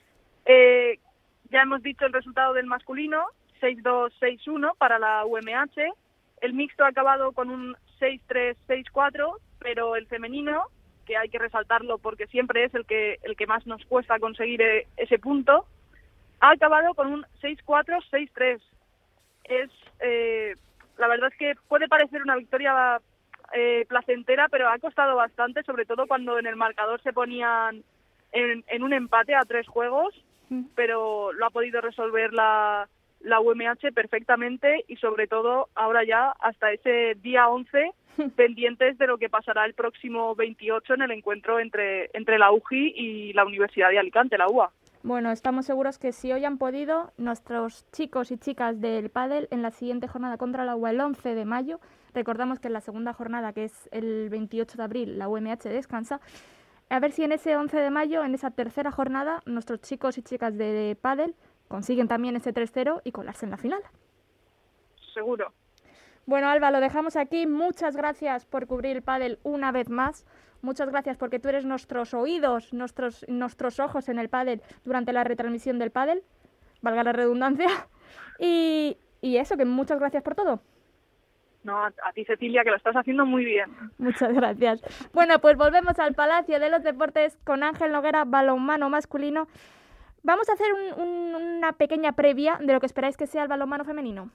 Eh, ya hemos dicho el resultado del masculino, seis dos, seis uno para la U M H. El mixto ha acabado con un seis tres, seis cuatro, pero el femenino, que hay que resaltarlo porque siempre es el que el que más nos cuesta conseguir eh, ese punto, ha acabado con un seis cuatro, seis tres. Es, eh, la verdad es que puede parecer una victoria eh, placentera, pero ha costado bastante, sobre todo cuando en el marcador se ponían en, en un empate a tres juegos, mm. pero lo ha podido resolver la, la U M H perfectamente y sobre todo ahora ya hasta ese día once pendientes de lo que pasará el próximo veintiocho en el encuentro entre, entre la U J I y la Universidad de Alicante, la U A. Bueno, estamos seguros que si hoy han podido, nuestros chicos y chicas del pádel en la siguiente jornada contra la U A el once de mayo, recordamos que en la segunda jornada, que es el veintiocho de abril, la U M H descansa, a ver si en ese once de mayo, en esa tercera jornada, nuestros chicos y chicas de pádel consiguen también ese tres cero y colarse en la final. Seguro. Bueno, Alba, lo dejamos aquí. Muchas gracias por cubrir el pádel una vez más. Muchas gracias porque tú eres nuestros oídos, nuestros, nuestros ojos en el pádel durante la retransmisión del pádel, valga la redundancia. Y, y eso, que muchas gracias por todo. No, a, a ti, Cecilia, que lo estás haciendo muy bien. Muchas gracias. Bueno, pues volvemos al Palacio de los Deportes con Ángel Noguera, balonmano masculino. Vamos a hacer un, un, una pequeña previa de lo que esperáis que sea el balonmano femenino.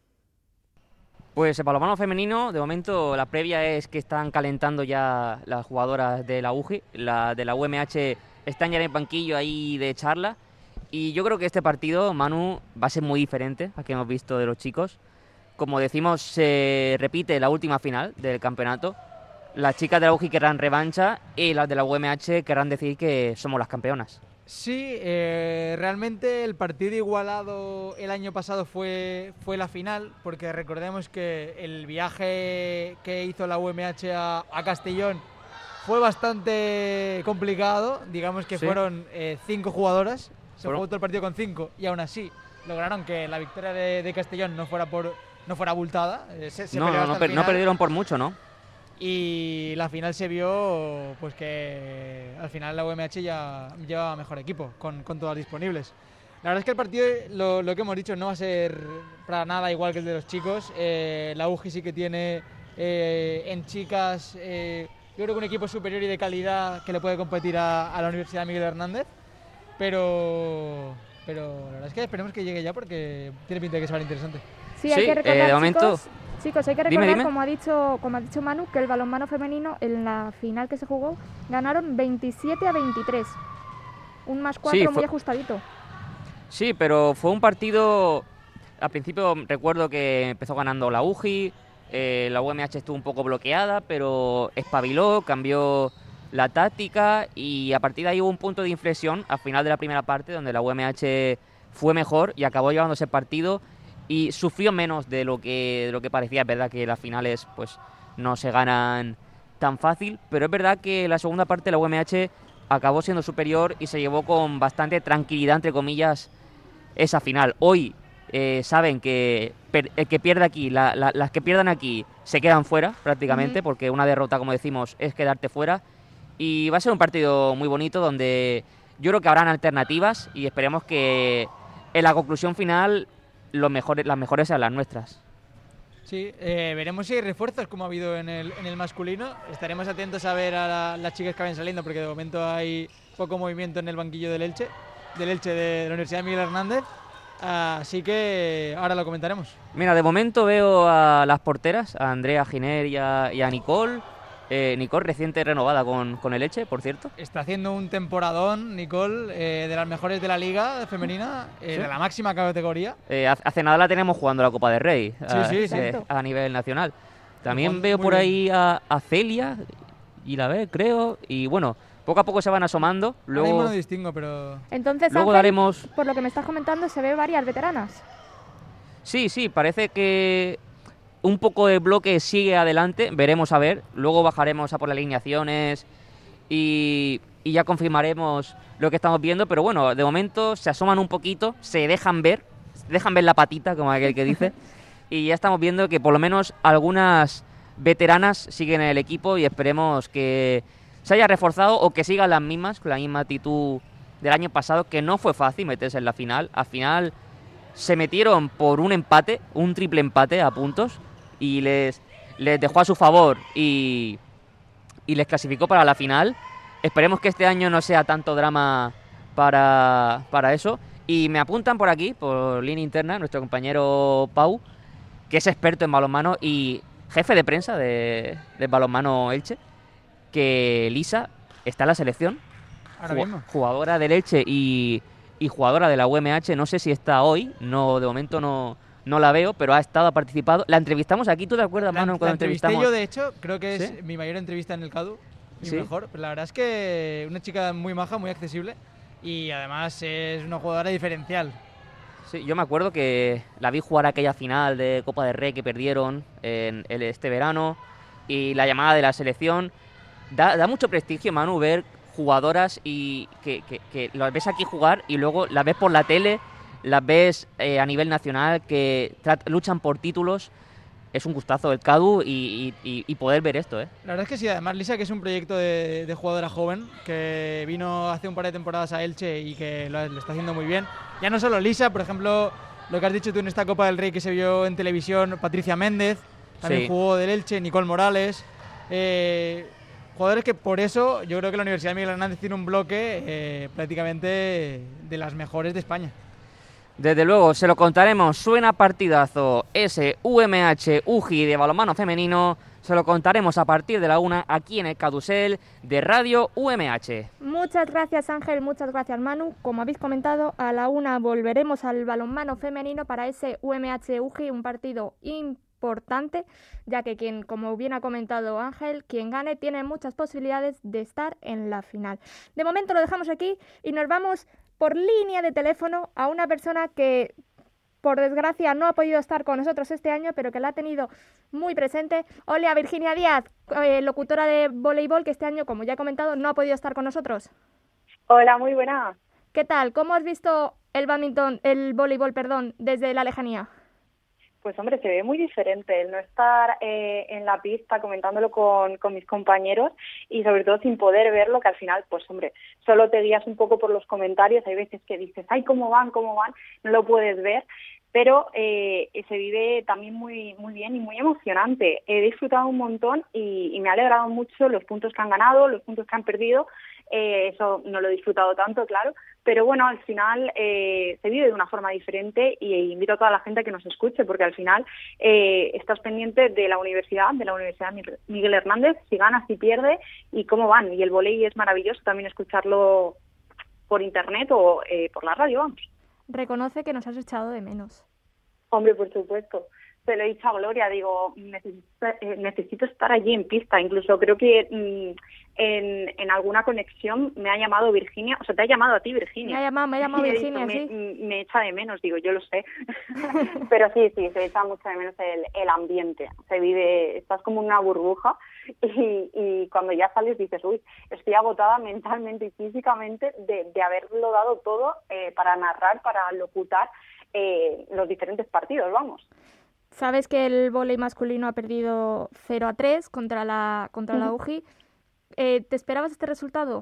Pues el balonmano femenino, de momento la previa es que están calentando ya las jugadoras de la U J I, la de la U M H están ya en el banquillo ahí de charla y yo creo que este partido, Manu, va a ser muy diferente al que hemos visto de los chicos. Como decimos, se repite la última final del campeonato. Las chicas de la U J I querrán revancha y las de la U M H querrán decir que somos las campeonas. Sí, eh, realmente el partido igualado el año pasado fue, fue la final, porque recordemos que el viaje que hizo la U M H a, a Castellón fue bastante complicado, digamos que sí. fueron eh, cinco jugadoras, se ¿Fueron? jugó todo el partido con cinco y aún así lograron que la victoria de, de Castellón no fuera por no fuera abultada. Eh, se, se no, no, no, per, no perdieron por mucho, ¿no? Y la final se vio pues que al final la U M H ya lleva mejor equipo con, con todas disponibles. La verdad es que el partido, lo, lo que hemos dicho, no va a ser para nada igual que el de los chicos. Eh, la U J I sí que tiene eh, en chicas, eh, yo creo que un equipo superior y de calidad que le puede competir a, a la Universidad Miguel Hernández, pero, pero la verdad es que esperemos que llegue ya porque tiene pinta de que se va a ser interesante. Sí, hay sí, que recordar, eh, de chicos, momento... Chicos, hay que recordar, dime, dime. Como, ha dicho, como ha dicho Manu, que el balonmano femenino en la final que se jugó ganaron veintisiete a veintitrés. Un más cuatro sí, muy fue... ajustadito. Sí, pero fue un partido... Al principio recuerdo que empezó ganando la U J I, eh, la U M H estuvo un poco bloqueada, pero espabiló, cambió la táctica y a partir de ahí hubo un punto de inflexión al final de la primera parte donde la U M H fue mejor y acabó llevándose el partido y sufrió menos de lo que de lo que parecía. Es verdad que las finales pues no se ganan tan fácil, pero es verdad que la segunda parte la U M H acabó siendo superior y se llevó con bastante tranquilidad, entre comillas, esa final. Hoy eh, saben que per, el que pierde aquí, la, la, las que pierdan aquí se quedan fuera prácticamente, uh-huh. porque una derrota, como decimos, es quedarte fuera. Y va a ser un partido muy bonito donde yo creo que habrán alternativas y esperemos que en la conclusión final los mejores, las mejores sean las nuestras. Sí, eh, veremos si hay refuerzos como ha habido en el, en el masculino. Estaremos atentos a ver a la, las chicas que vayan saliendo porque de momento hay poco movimiento en el banquillo del Elche, del Elche de la Universidad Miguel Hernández. Así que ahora lo comentaremos. Mira, de momento veo a las porteras, a Andrea Giner y a, y a Nicole. Eh, Nicole reciente renovada con, con el Elche, por cierto. Está haciendo un temporadón, Nicole, eh, de las mejores de la liga femenina, eh, ¿sí? de la máxima categoría. Eh, hace nada la tenemos jugando la Copa del Rey, sí, a, sí, sí. Eh, a nivel nacional. También muy, veo muy por bien. ahí a, a Celia, y la ve, creo, y bueno, poco a poco se van asomando. Luego, ahora mismo no distingo, pero... Entonces, luego Ángel, daremos... por lo que me estás comentando, se ve varias veteranas. Sí, sí, parece que un poco de bloque sigue adelante, veremos a ver, luego bajaremos a por las alineaciones y, y ya confirmaremos lo que estamos viendo, pero bueno, de momento se asoman un poquito, se dejan ver, dejan ver la patita, como aquel que dice, y ya estamos viendo que por lo menos algunas veteranas siguen en el equipo y esperemos que se haya reforzado o que sigan las mismas, con la misma actitud del año pasado, que no fue fácil meterse en la final. Al final se metieron por un empate, un triple empate a puntos, y les, les dejó a su favor y, y les clasificó para la final. Esperemos que este año no sea tanto drama para, para eso. Y me apuntan por aquí, por línea interna, nuestro compañero Pau, que es experto en balonmano y jefe de prensa de, de balonmano Elche, que Lisa está en la selección, Ahora mismo. jugadora del Elche y, y jugadora de la U M H. No sé si está hoy, no de momento no, no la veo, pero ha estado, ha participado. La entrevistamos aquí, ¿tú te acuerdas, La, Manu, la cuando entrevisté entrevistamos? yo, de hecho, creo que es ¿Sí? mi mayor entrevista en el CADU, mi ¿Sí? mejor. Pero la verdad es que una chica muy maja, muy accesible, y además es una jugadora diferencial. Sí, yo me acuerdo que la vi jugar aquella final de Copa del Rey que perdieron en el, este verano, y la llamada de la selección. Da, da mucho prestigio, Manu, ver jugadoras y que, que, que las ves aquí jugar y luego las ves por la tele, las ves eh, a nivel nacional, que trat- luchan por títulos. Es un gustazo el CADU y, y, y poder ver esto, ¿eh? La verdad es que sí, además Lisa, que es un proyecto de, de jugadora joven, que vino hace un par de temporadas a Elche y que lo, lo está haciendo muy bien. Ya no solo Lisa, por ejemplo, lo que has dicho tú en esta Copa del Rey que se vio en televisión, Patricia Méndez, también Sí. jugó del Elche, Nicole Morales. Eh, jugadores que por eso yo creo que la Universidad Miguel Hernández tiene un bloque eh, prácticamente de las mejores de España. Desde luego, se lo contaremos. Suena partidazo ese U M H U G I de balonmano femenino. Se lo contaremos a partir de la una aquí en el Cadusel de Radio U M H. Muchas gracias, Ángel, muchas gracias, Manu. Como habéis comentado, a la una volveremos al balonmano femenino para ese U M H U G I, un partido importante, ya que quien, como bien ha comentado Ángel, quien gane tiene muchas posibilidades de estar en la final. De momento lo dejamos aquí y nos vamos por línea de teléfono a una persona que, por desgracia, no ha podido estar con nosotros este año, pero que la ha tenido muy presente. Hola, Virginia Díaz, eh, locutora de voleibol, que este año, como ya he comentado, no ha podido estar con nosotros. Hola, muy buena. ¿Qué tal? ¿Cómo has visto el badminton, el voleibol, perdón, desde la lejanía? Pues hombre, se ve muy diferente el no estar eh, en la pista comentándolo con, con mis compañeros y sobre todo sin poder verlo, que al final, pues hombre, solo te guías un poco por los comentarios. Hay veces que dices, ay, cómo van, cómo van, no lo puedes ver, pero eh, se vive también muy muy bien y muy emocionante. He disfrutado un montón y, y me ha alegrado mucho los puntos que han ganado, los puntos que han perdido. Eh, eso no lo he disfrutado tanto, claro, pero bueno, al final eh, se vive de una forma diferente y invito a toda la gente a que nos escuche, porque al final eh, estás pendiente de la universidad, de la Universidad Miguel Hernández, si gana, si pierde y cómo van. Y el vóley es maravilloso también escucharlo por internet o eh, por la radio, vamos. Reconoce que nos has echado de menos. Hombre, por supuesto. Se lo he dicho a Gloria, digo, necesito, eh, necesito estar allí en pista. Incluso creo que mmm, en, en alguna conexión me ha llamado Virginia, o sea, te ha llamado a ti, Virginia. Me ha llamado, me ha llamado y Virginia, dicho, sí. Me, me echa de menos, digo, yo lo sé. Pero sí, sí, se echa mucho de menos el, el ambiente. Se vive, estás como en una burbuja y, y cuando ya sales dices, uy, estoy agotada mentalmente y físicamente de, de haberlo dado todo eh, para narrar, para locutar eh, los diferentes partidos, vamos. Sabes que el vóley masculino ha perdido cero a tres contra la contra la U G I. Eh, ¿Te esperabas este resultado?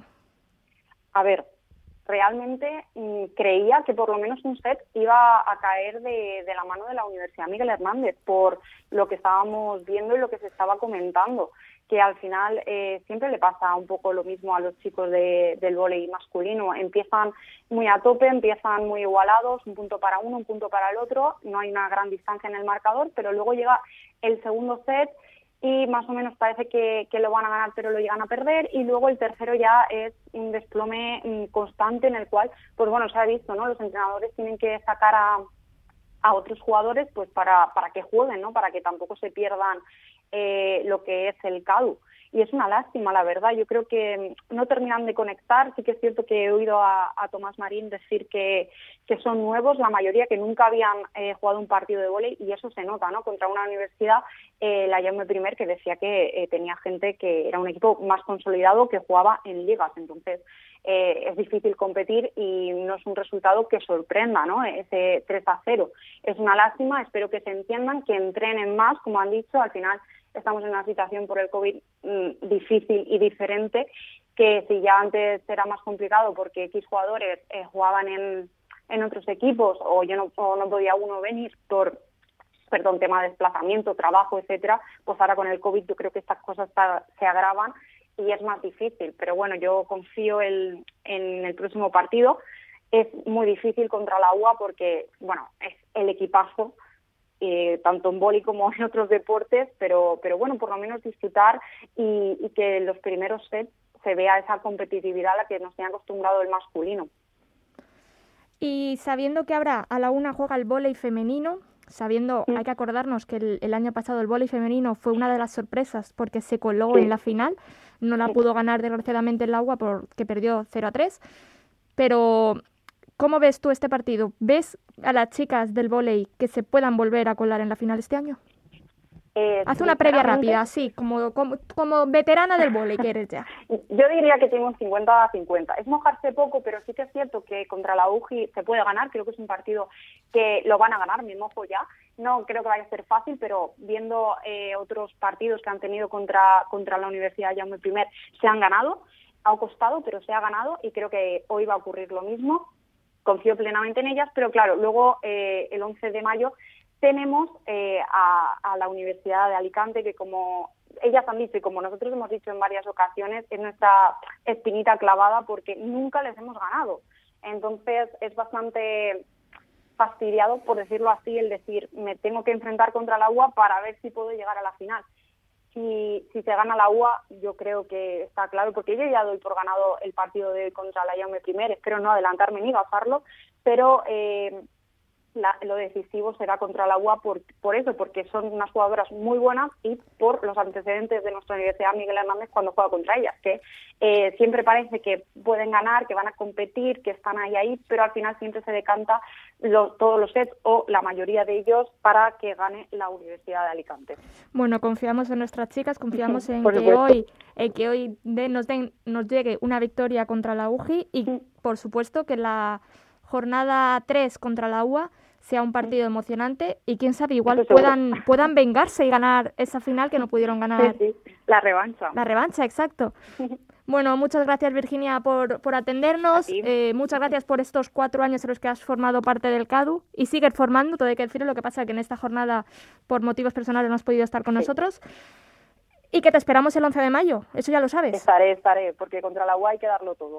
A ver, realmente mmm, creía que por lo menos un set iba a caer de, de la mano de la Universidad Miguel Hernández por lo que estábamos viendo y lo que se estaba comentando, que al final eh, siempre le pasa un poco lo mismo a los chicos de, del vóley masculino. Empiezan muy a tope, empiezan muy igualados, un punto para uno, un punto para el otro, no hay una gran distancia en el marcador, pero luego llega el segundo set y más o menos parece que, que lo van a ganar, pero lo llegan a perder, y luego el tercero ya es un desplome mmm, constante en el cual, pues bueno, se ha visto, ¿no? Los entrenadores tienen que sacar a, a otros jugadores pues para, para que jueguen, ¿no? Para que tampoco se pierdan Eh, lo que es el CADU, y es una lástima, la verdad. Yo creo que no terminan de conectar. Sí que es cierto que he oído a, a Tomás Marín decir que, que son nuevos, la mayoría que nunca habían eh, jugado un partido de vóley, y eso se nota, ¿no? Contra una universidad, eh, la Jaume I, que decía que eh, tenía gente que era un equipo más consolidado, que jugaba en ligas, entonces eh, es difícil competir y no es un resultado que sorprenda, ¿no? Ese tres a cero. Es una lástima, espero que se entiendan, que entrenen más, como han dicho. Al final estamos en una situación por el COVID mmm, difícil y diferente, que si ya antes era más complicado porque X jugadores eh, jugaban en, en otros equipos o, yo no, o no podía uno venir por, perdón, tema de desplazamiento, trabajo, etcétera, pues ahora con el COVID yo creo que estas cosas ta, se agravan y es más difícil. Pero bueno, yo confío el, en el próximo partido. Es muy difícil contra la U A porque, bueno, es el equipazo, eh, tanto en vóley como en otros deportes, pero, pero bueno, por lo menos disfrutar y, y que en los primeros sets se vea esa competitividad a la que nos tiene acostumbrado el masculino. Y sabiendo que ahora a la una juega el vóley femenino, sabiendo, Sí. hay que acordarnos que el, el año pasado el vóley femenino fue una de las sorpresas porque se coló Sí. en la final, no la Sí. pudo ganar desgraciadamente el agua porque perdió cero a tres, pero ¿cómo ves tú este partido? ¿Ves a las chicas del vóley que se puedan volver a colar en la final este año? Eh, Haz una previa sinceramente, rápida, así, como, como, como veterana del vóley que eres ya. Yo diría que tiene un cincuenta a cincuenta. Es mojarse poco, pero sí que es cierto que contra la U J I se puede ganar. Creo que es un partido que lo van a ganar, me mojo ya. No creo que vaya a ser fácil, pero viendo eh, otros partidos que han tenido contra, contra la Universidad Jaume I, se han ganado. Ha costado, pero se ha ganado y creo que hoy va a ocurrir lo mismo. Confío plenamente en ellas, pero claro, luego eh, el once de mayo tenemos eh, a, a la Universidad de Alicante, que como ellas han dicho y como nosotros hemos dicho en varias ocasiones, es nuestra espinita clavada porque nunca les hemos ganado. Entonces es bastante fastidiado, por decirlo así, el decir, me tengo que enfrentar contra la U A para ver si puedo llegar a la final. Si, si se gana la U A, yo creo que está claro, porque yo ya doy por ganado el partido de contra la Jaume I, espero no adelantarme ni gafarlo, pero eh, la, lo decisivo será contra la U A por, por eso, porque son unas jugadoras muy buenas y por los antecedentes de nuestra Universidad Miguel Hernández cuando juega contra ellas, que eh, siempre parece que pueden ganar, que van a competir, que están ahí ahí, pero al final siempre se decanta lo, todos los sets o la mayoría de ellos para que gane la Universidad de Alicante. Bueno, confiamos en nuestras chicas, confiamos en Por que supuesto. hoy, en que hoy de- nos, den, nos llegue una victoria contra la U J I y, Sí. por supuesto, que la jornada tres contra la U A sea un partido emocionante y, quién sabe, igual Eso seguro. puedan, puedan vengarse y ganar esa final que no pudieron ganar. Sí, sí, la revancha. La revancha, exacto. Bueno, muchas gracias, Virginia, por, por atendernos. A ti. Eh, muchas gracias por estos cuatro años en los que has formado parte del C A D U y sigues formando, todo hay que decirlo. Lo que pasa es que en esta jornada, por motivos personales, no has podido estar con Sí. nosotros. Y que te esperamos el once de mayo, eso ya lo sabes. Estaré, estaré, porque contra la U A hay que darlo todo.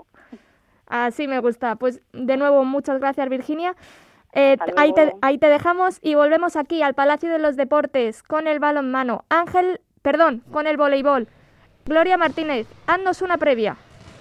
Así me gusta. Pues de nuevo, muchas gracias, Virginia. Eh, Hasta ahí, te, luego. ahí te dejamos y volvemos aquí al Palacio de los Deportes con el balonmano. Ángel, perdón, con el voleibol. Gloria Martínez, haznos una previa.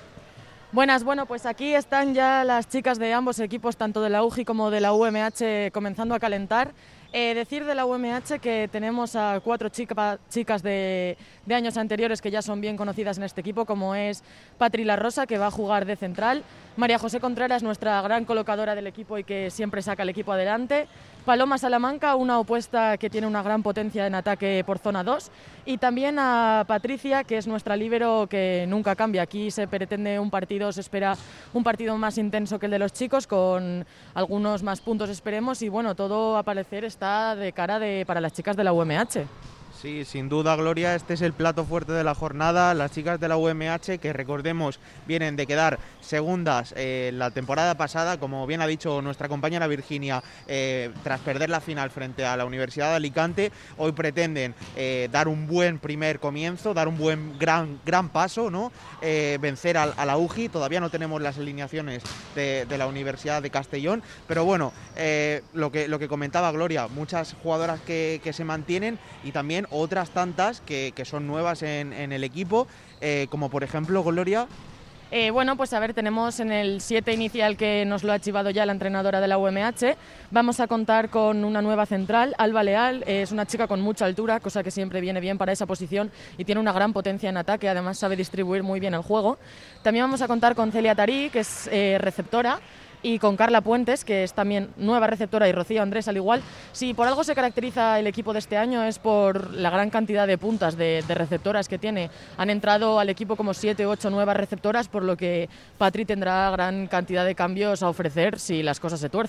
Buenas, bueno, pues aquí están ya las chicas de ambos equipos, tanto de la U J I como de la U M H, comenzando a calentar. Eh, decir de la U M H que tenemos a cuatro chica, chicas de, de años anteriores que ya son bien conocidas en este equipo, como es Patri La Rosa, que va a jugar de central, María José Contreras, nuestra gran colocadora del equipo y que siempre saca el equipo adelante, Paloma Salamanca, una opuesta que tiene una gran potencia en ataque por zona dos, y también a Patricia, que es nuestra líbero que nunca cambia. Aquí se pretende un partido, se espera un partido más intenso que el de los chicos, con algunos más puntos esperemos, y bueno, todo a parecer está de cara de, para las chicas de la U M H. Sí, sin duda, Gloria, este es el plato fuerte de la jornada. Las chicas de la U M H, que recordemos, vienen de quedar segundas eh, la temporada pasada, como bien ha dicho nuestra compañera Virginia, eh, tras perder la final frente a la Universidad de Alicante, hoy pretenden eh, dar un buen primer comienzo, dar un buen gran, gran paso, ¿no? Eh, vencer a, a la U J I. Todavía no tenemos las alineaciones de, de la Universidad de Castellón, pero bueno, eh, lo, que, lo que comentaba Gloria, muchas jugadoras que, que se mantienen y también otras tantas que, que son nuevas en, en el equipo, eh, como por ejemplo, Gloria. Eh, bueno, pues a ver, tenemos en el siete inicial, que nos lo ha chivado ya la entrenadora de la U M H, vamos a contar con una nueva central, Alba Leal, eh, es una chica con mucha altura, cosa que siempre viene bien para esa posición y tiene una gran potencia en ataque, además sabe distribuir muy bien el juego. También vamos a contar con Celia Tarí, que es eh, receptora, y con Carla Puentes, que es también nueva receptora, y Rocío Andrés al igual. Si por algo se caracteriza el equipo de este año es por la gran cantidad de puntas de, de receptoras que tiene. Han entrado al equipo como siete, ocho nuevas receptoras, por lo que Patri tendrá gran cantidad de cambios a ofrecer si las cosas se tuercen.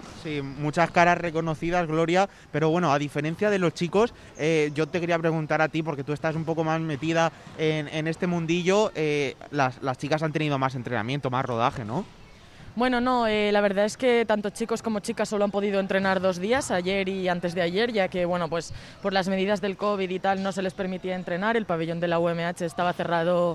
Sí, muchas caras reconocidas, Gloria, pero bueno, a diferencia de los chicos, eh, yo te quería preguntar a ti, porque tú estás un poco más metida en, en este mundillo, eh, las, las chicas han tenido más entrenamiento, más rodaje, ¿no? Bueno, no, eh, la verdad es que tanto chicos como chicas solo han podido entrenar dos días, ayer y antes de ayer, ya que bueno, pues por las medidas del COVID y tal no se les permitía entrenar, el pabellón de la U M H estaba cerrado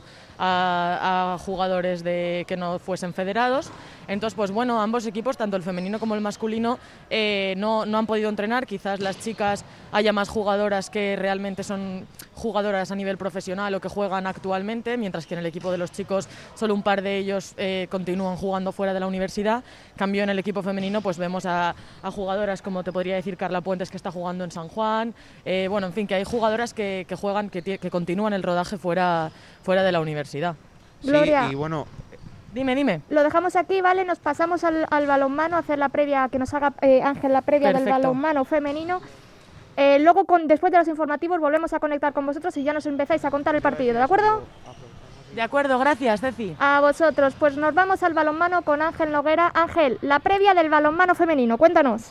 a, a jugadores de, que no fuesen federados. Entonces, pues bueno, ambos equipos, tanto el femenino como el masculino, eh, no, no han podido entrenar. Quizás las chicas haya más jugadoras que realmente son jugadoras a nivel profesional o que juegan actualmente, mientras que en el equipo de los chicos solo un par de ellos eh, continúan jugando fuera de la universidad. Cambio en el equipo femenino, pues vemos a, a jugadoras como te podría decir Carla Puentes, que está jugando en San Juan. Eh, bueno, en fin, que hay jugadoras que, que juegan, que, que continúan el rodaje fuera, fuera de la universidad. Gloria. Sí, y bueno... Dime, dime. Lo dejamos aquí, ¿vale? Nos pasamos al, al balonmano, a hacer la previa, que nos haga eh, Ángel la previa Perfecto. del balonmano femenino. Eh, luego, con, después de los informativos, volvemos a conectar con vosotros y ya nos empezáis a contar el partido, ¿de acuerdo? De acuerdo, gracias, Ceci. A vosotros. Pues nos vamos al balonmano con Ángel Noguera. Ángel, la previa del balonmano femenino, cuéntanos.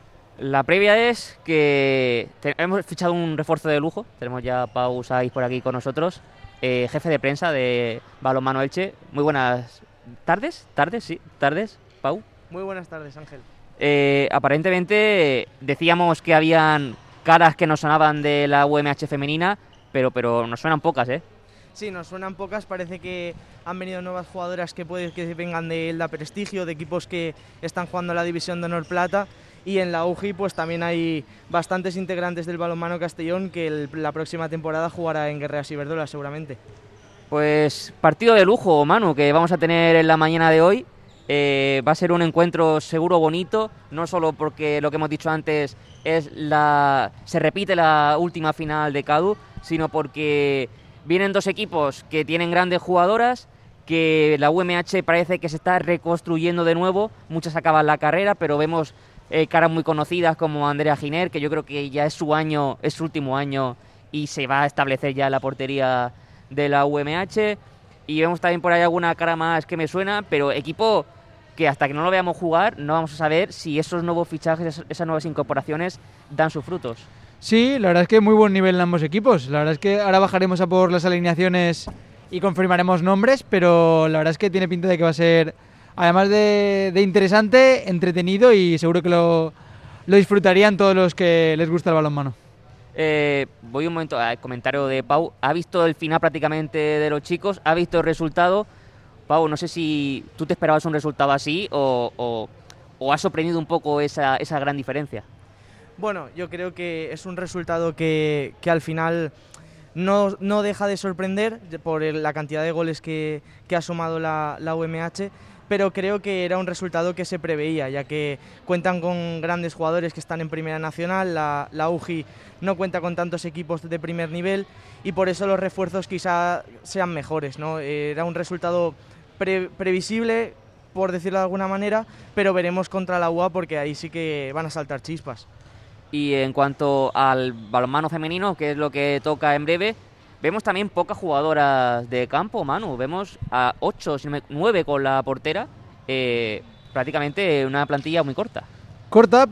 La previa es que te- hemos fichado un refuerzo de lujo. Tenemos ya a Pau Saiz por aquí con nosotros, eh, jefe de prensa de Balonmano Elche. Muy buenas tardes, tardes, sí, tardes, Pau. Muy buenas tardes, Ángel. Eh, aparentemente decíamos que habían caras que nos sonaban de la U M H femenina, pero, pero nos suenan pocas, ¿eh? Sí, nos suenan pocas, parece que han venido nuevas jugadoras que puede que vengan de Elda Prestigio, de equipos que están jugando la División de Honor Plata, y en la U G I pues también hay bastantes integrantes del balonmano Castellón que el- la próxima temporada jugará en Guerreras Iberdrola seguramente. Pues partido de lujo, Manu, que vamos a tener en la mañana de hoy. Eh, va a ser un encuentro seguro bonito, no solo porque lo que hemos dicho antes es la se repite la última final de CADU, sino porque vienen dos equipos que tienen grandes jugadoras, que la U M H parece que se está reconstruyendo de nuevo. Muchas acaban la carrera, pero vemos eh, caras muy conocidas como Andrea Giner, que yo creo que ya es su año, es su último año y se va a establecer ya en la portería de la U M H. Y vemos también por ahí alguna cara más que me suena, pero equipo que hasta que no lo veamos jugar no vamos a saber si esos nuevos fichajes, esas nuevas incorporaciones dan sus frutos. Sí, la verdad es que muy buen nivel en ambos equipos. La verdad es que ahora bajaremos a por las alineaciones y confirmaremos nombres, pero la verdad es que tiene pinta de que va a ser, además de, de interesante, entretenido y seguro que lo, lo disfrutarían todos los que les gusta el balonmano. Eh, voy un momento al comentario de Pau. ¿Ha visto el final prácticamente de los chicos? ¿Ha visto el resultado? Pau, no sé si tú te esperabas un resultado así o, o, o has sorprendido un poco esa, esa gran diferencia. Bueno, yo creo que es un resultado que, que al final no, no deja de sorprender por el- la cantidad de goles que, que ha sumado la, la U M H, pero creo que era un resultado que se preveía, ya que cuentan con grandes jugadores que están en Primera Nacional, la, la U G I no cuenta con tantos equipos de primer nivel y por eso los refuerzos quizá sean mejores, ¿no? Eh, Era un resultado pre- previsible, por decirlo de alguna manera, pero veremos contra la U A porque ahí sí que van a saltar chispas. Y en cuanto al balonmano femenino, que es lo que toca en breve, vemos también pocas jugadoras de campo, Manu. Vemos a ocho, si no me- nueve con la portera. Eh, prácticamente una plantilla muy corta. Corta,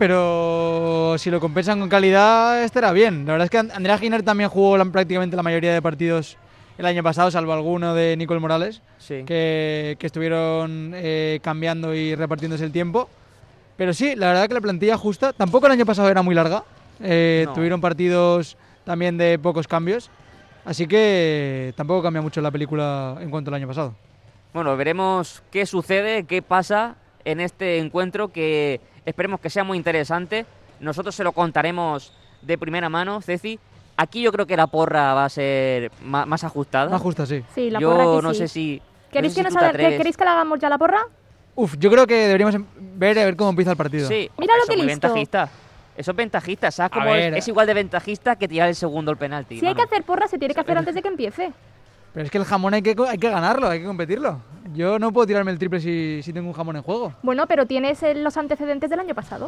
pero si lo compensan con calidad estará bien. La verdad es que And- Andrea Giner también jugó la- prácticamente la mayoría de partidos el año pasado, salvo alguno de Nicole Morales, Sí. que, que estuvieron eh, cambiando y repartiéndose el tiempo. Pero sí, la verdad que la plantilla justa. Tampoco el año pasado era muy larga. Eh, No. Tuvieron partidos también de pocos cambios. Así que tampoco cambia mucho la película en cuanto al año pasado. Bueno, veremos qué sucede, qué pasa en este encuentro que esperemos que sea muy interesante. Nosotros se lo contaremos de primera mano, Ceci. Aquí yo creo que la porra va a ser ma- más ajustada. Más justa, sí. Sí, la yo porra que no sí. sé si... ¿Queréis, no sé que si nos tú te haga- que- atreves. ¿Queréis que le hagamos ya la porra? Uf, yo creo que deberíamos em- ver a ver cómo empieza el partido. Sí, Mira lo eso que es muy listo. ventajista. Eso es ventajista, ¿sabes? A Como es, ver. es igual de ventajista que tirar el segundo el penalti. Si hay que Manu. hacer porra, se tiene que hacer antes de que empiece. Pero es que el jamón hay que, co- hay que ganarlo, hay que competirlo. Yo no puedo tirarme el triple si, si tengo un jamón en juego. Bueno, pero tienes eh, los antecedentes del año pasado.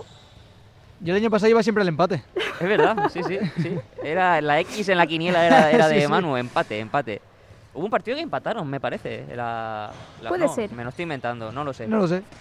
Yo el año pasado iba siempre al empate. Es verdad, sí, sí, sí. Era la X en la quiniela era, era de Sí, sí. Manu, empate, empate. Hubo un partido que empataron, me parece. La, la- Puede no, ser. Me lo estoy inventando, no lo sé. No lo sé.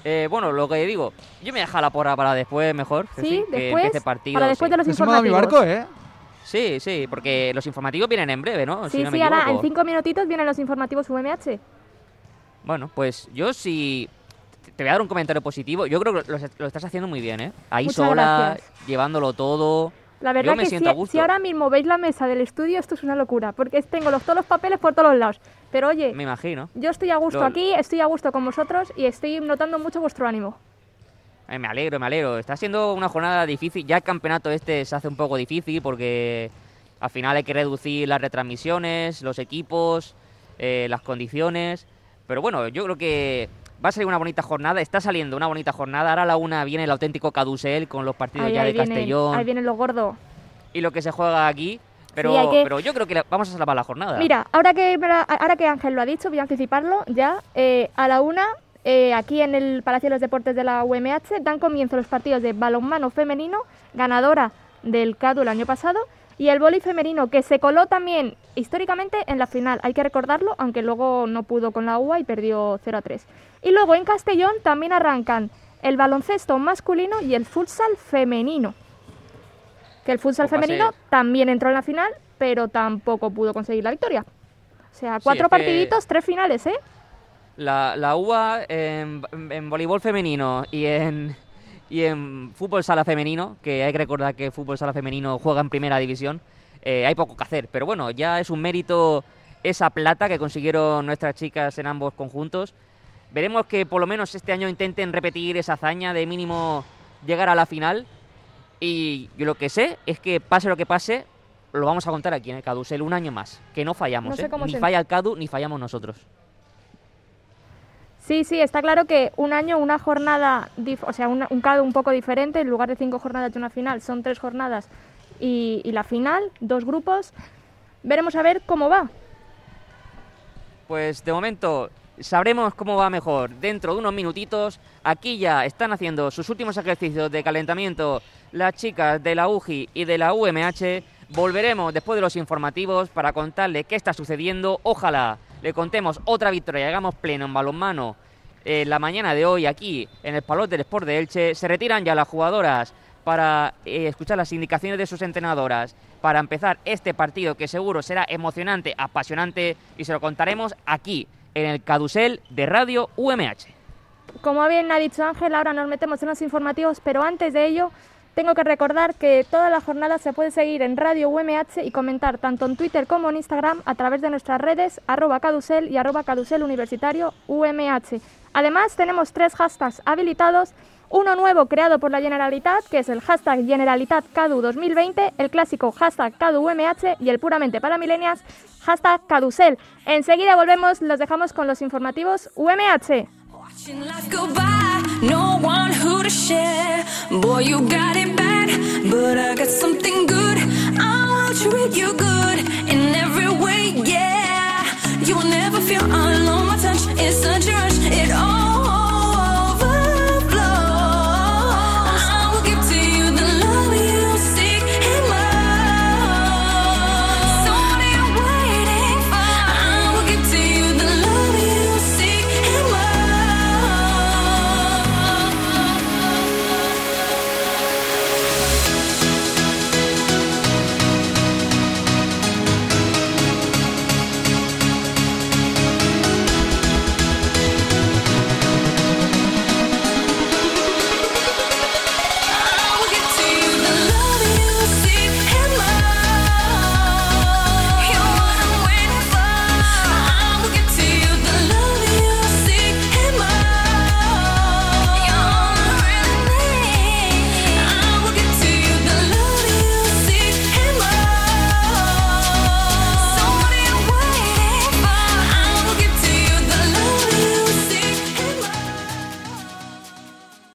Eh, bueno, lo que digo, yo me dejo la porra para después mejor. Sí, Ceci, que después, empiece partido, para después sí. de los Te has sumado a mi informativos. barco, ¿eh? Sí, sí, porque los informativos vienen en breve, ¿no? Sí, Si no sí, me ahora en equivoco. cinco minutitos vienen los informativos U M H. Bueno, pues yo sí... Te voy a dar un comentario positivo. Yo creo que lo, lo estás haciendo muy bien, ¿eh? Ahí Muchas sola, gracias. llevándolo todo. La verdad Yo me que siento a si, gusto. si ahora mismo veis la mesa del estudio, esto es una locura, porque es- tengo los, todos los papeles por todos los lados. Pero oye, Me imagino. yo estoy a gusto Lo- aquí, estoy a gusto con vosotros y estoy notando mucho vuestro ánimo. Eh, me alegro, me alegro. Está siendo una jornada difícil. Ya el campeonato este se hace un poco difícil porque al final hay que reducir las retransmisiones, los equipos, eh, las condiciones. Pero bueno, yo creo que va a salir una bonita jornada. Está saliendo una bonita jornada. Ahora a la una viene el auténtico Cadusel con los partidos Ahí, ya ahí de vienen, Castellón ahí vienen los gordos. y lo que se juega aquí. Pero, Sí, hay que- pero yo creo que la- vamos a salvar la jornada. Mira, ahora que, me la- ahora que Ángel lo ha dicho, voy a anticiparlo ya. eh, a la una, eh, aquí en el Palacio de los Deportes de la U M H, dan comienzo los partidos de balonmano femenino, ganadora del CADU el año pasado, y el vóley femenino, que se coló también históricamente en la final, hay que recordarlo, aunque luego no pudo con la U A y perdió cero a tres. Y luego en Castellón también arrancan el baloncesto masculino y el futsal femenino. Que el futsal Pues va a femenino ser- también entró en la final, pero tampoco pudo conseguir la victoria. O sea, cuatro es que- partiditos, tres finales, ¿eh? La, la U A en, en voleibol femenino y en, y en fútbol sala femenino, que hay que recordar que fútbol sala femenino juega en primera división, eh, hay poco que hacer. Pero bueno, ya es un mérito esa plata que consiguieron nuestras chicas en ambos conjuntos. Veremos que por lo menos este año intenten repetir esa hazaña de mínimo llegar a la final. Y yo lo que sé es que pase lo que pase, lo vamos a contar aquí en el Cadusel un año más. Que no fallamos, No sé ¿eh? cómo Ni se- falla el Cadu, ni fallamos nosotros. Sí, sí, está claro que un año, una jornada, dif- o sea, un, un CADU un poco diferente, en lugar de cinco jornadas de una final, son tres jornadas y, y la final, dos grupos. Veremos a ver cómo va. Pues de momento sabremos cómo va mejor dentro de unos minutitos. Aquí ya están haciendo sus últimos ejercicios de calentamiento las chicas de la U J I y de la U M H. Volveremos después de los informativos para contarles qué está sucediendo. Ojalá le contemos otra victoria y hagamos pleno en balonmano en la mañana de hoy aquí en el Palot del Sport de Elche. Se retiran ya las jugadoras para eh, escuchar las indicaciones de sus entrenadoras para empezar este partido que seguro será emocionante, apasionante y se lo contaremos aquí en el Cadusel de Radio U M H. Como bien ha dicho Ángel, ahora nos metemos en los informativos, pero antes de ello tengo que recordar que toda la jornada se puede seguir en Radio U M H y comentar tanto en Twitter como en Instagram a través de nuestras redes arroba cadusel y arroba cadusel universitario U M H. Además tenemos tres hashtags habilitados, uno nuevo creado por la Generalitat, que es el hashtag GeneralitatCadu dos mil veinte, el clásico hashtag CaduUMH y el puramente para millennials, hashtag Cadusel. Enseguida volvemos, los dejamos con los informativos U M H. Watching life go by, no one who to share. Boy, you got it bad, but I got something good. I'll treat you good in every way, yeah. You will never feel alone. My touch is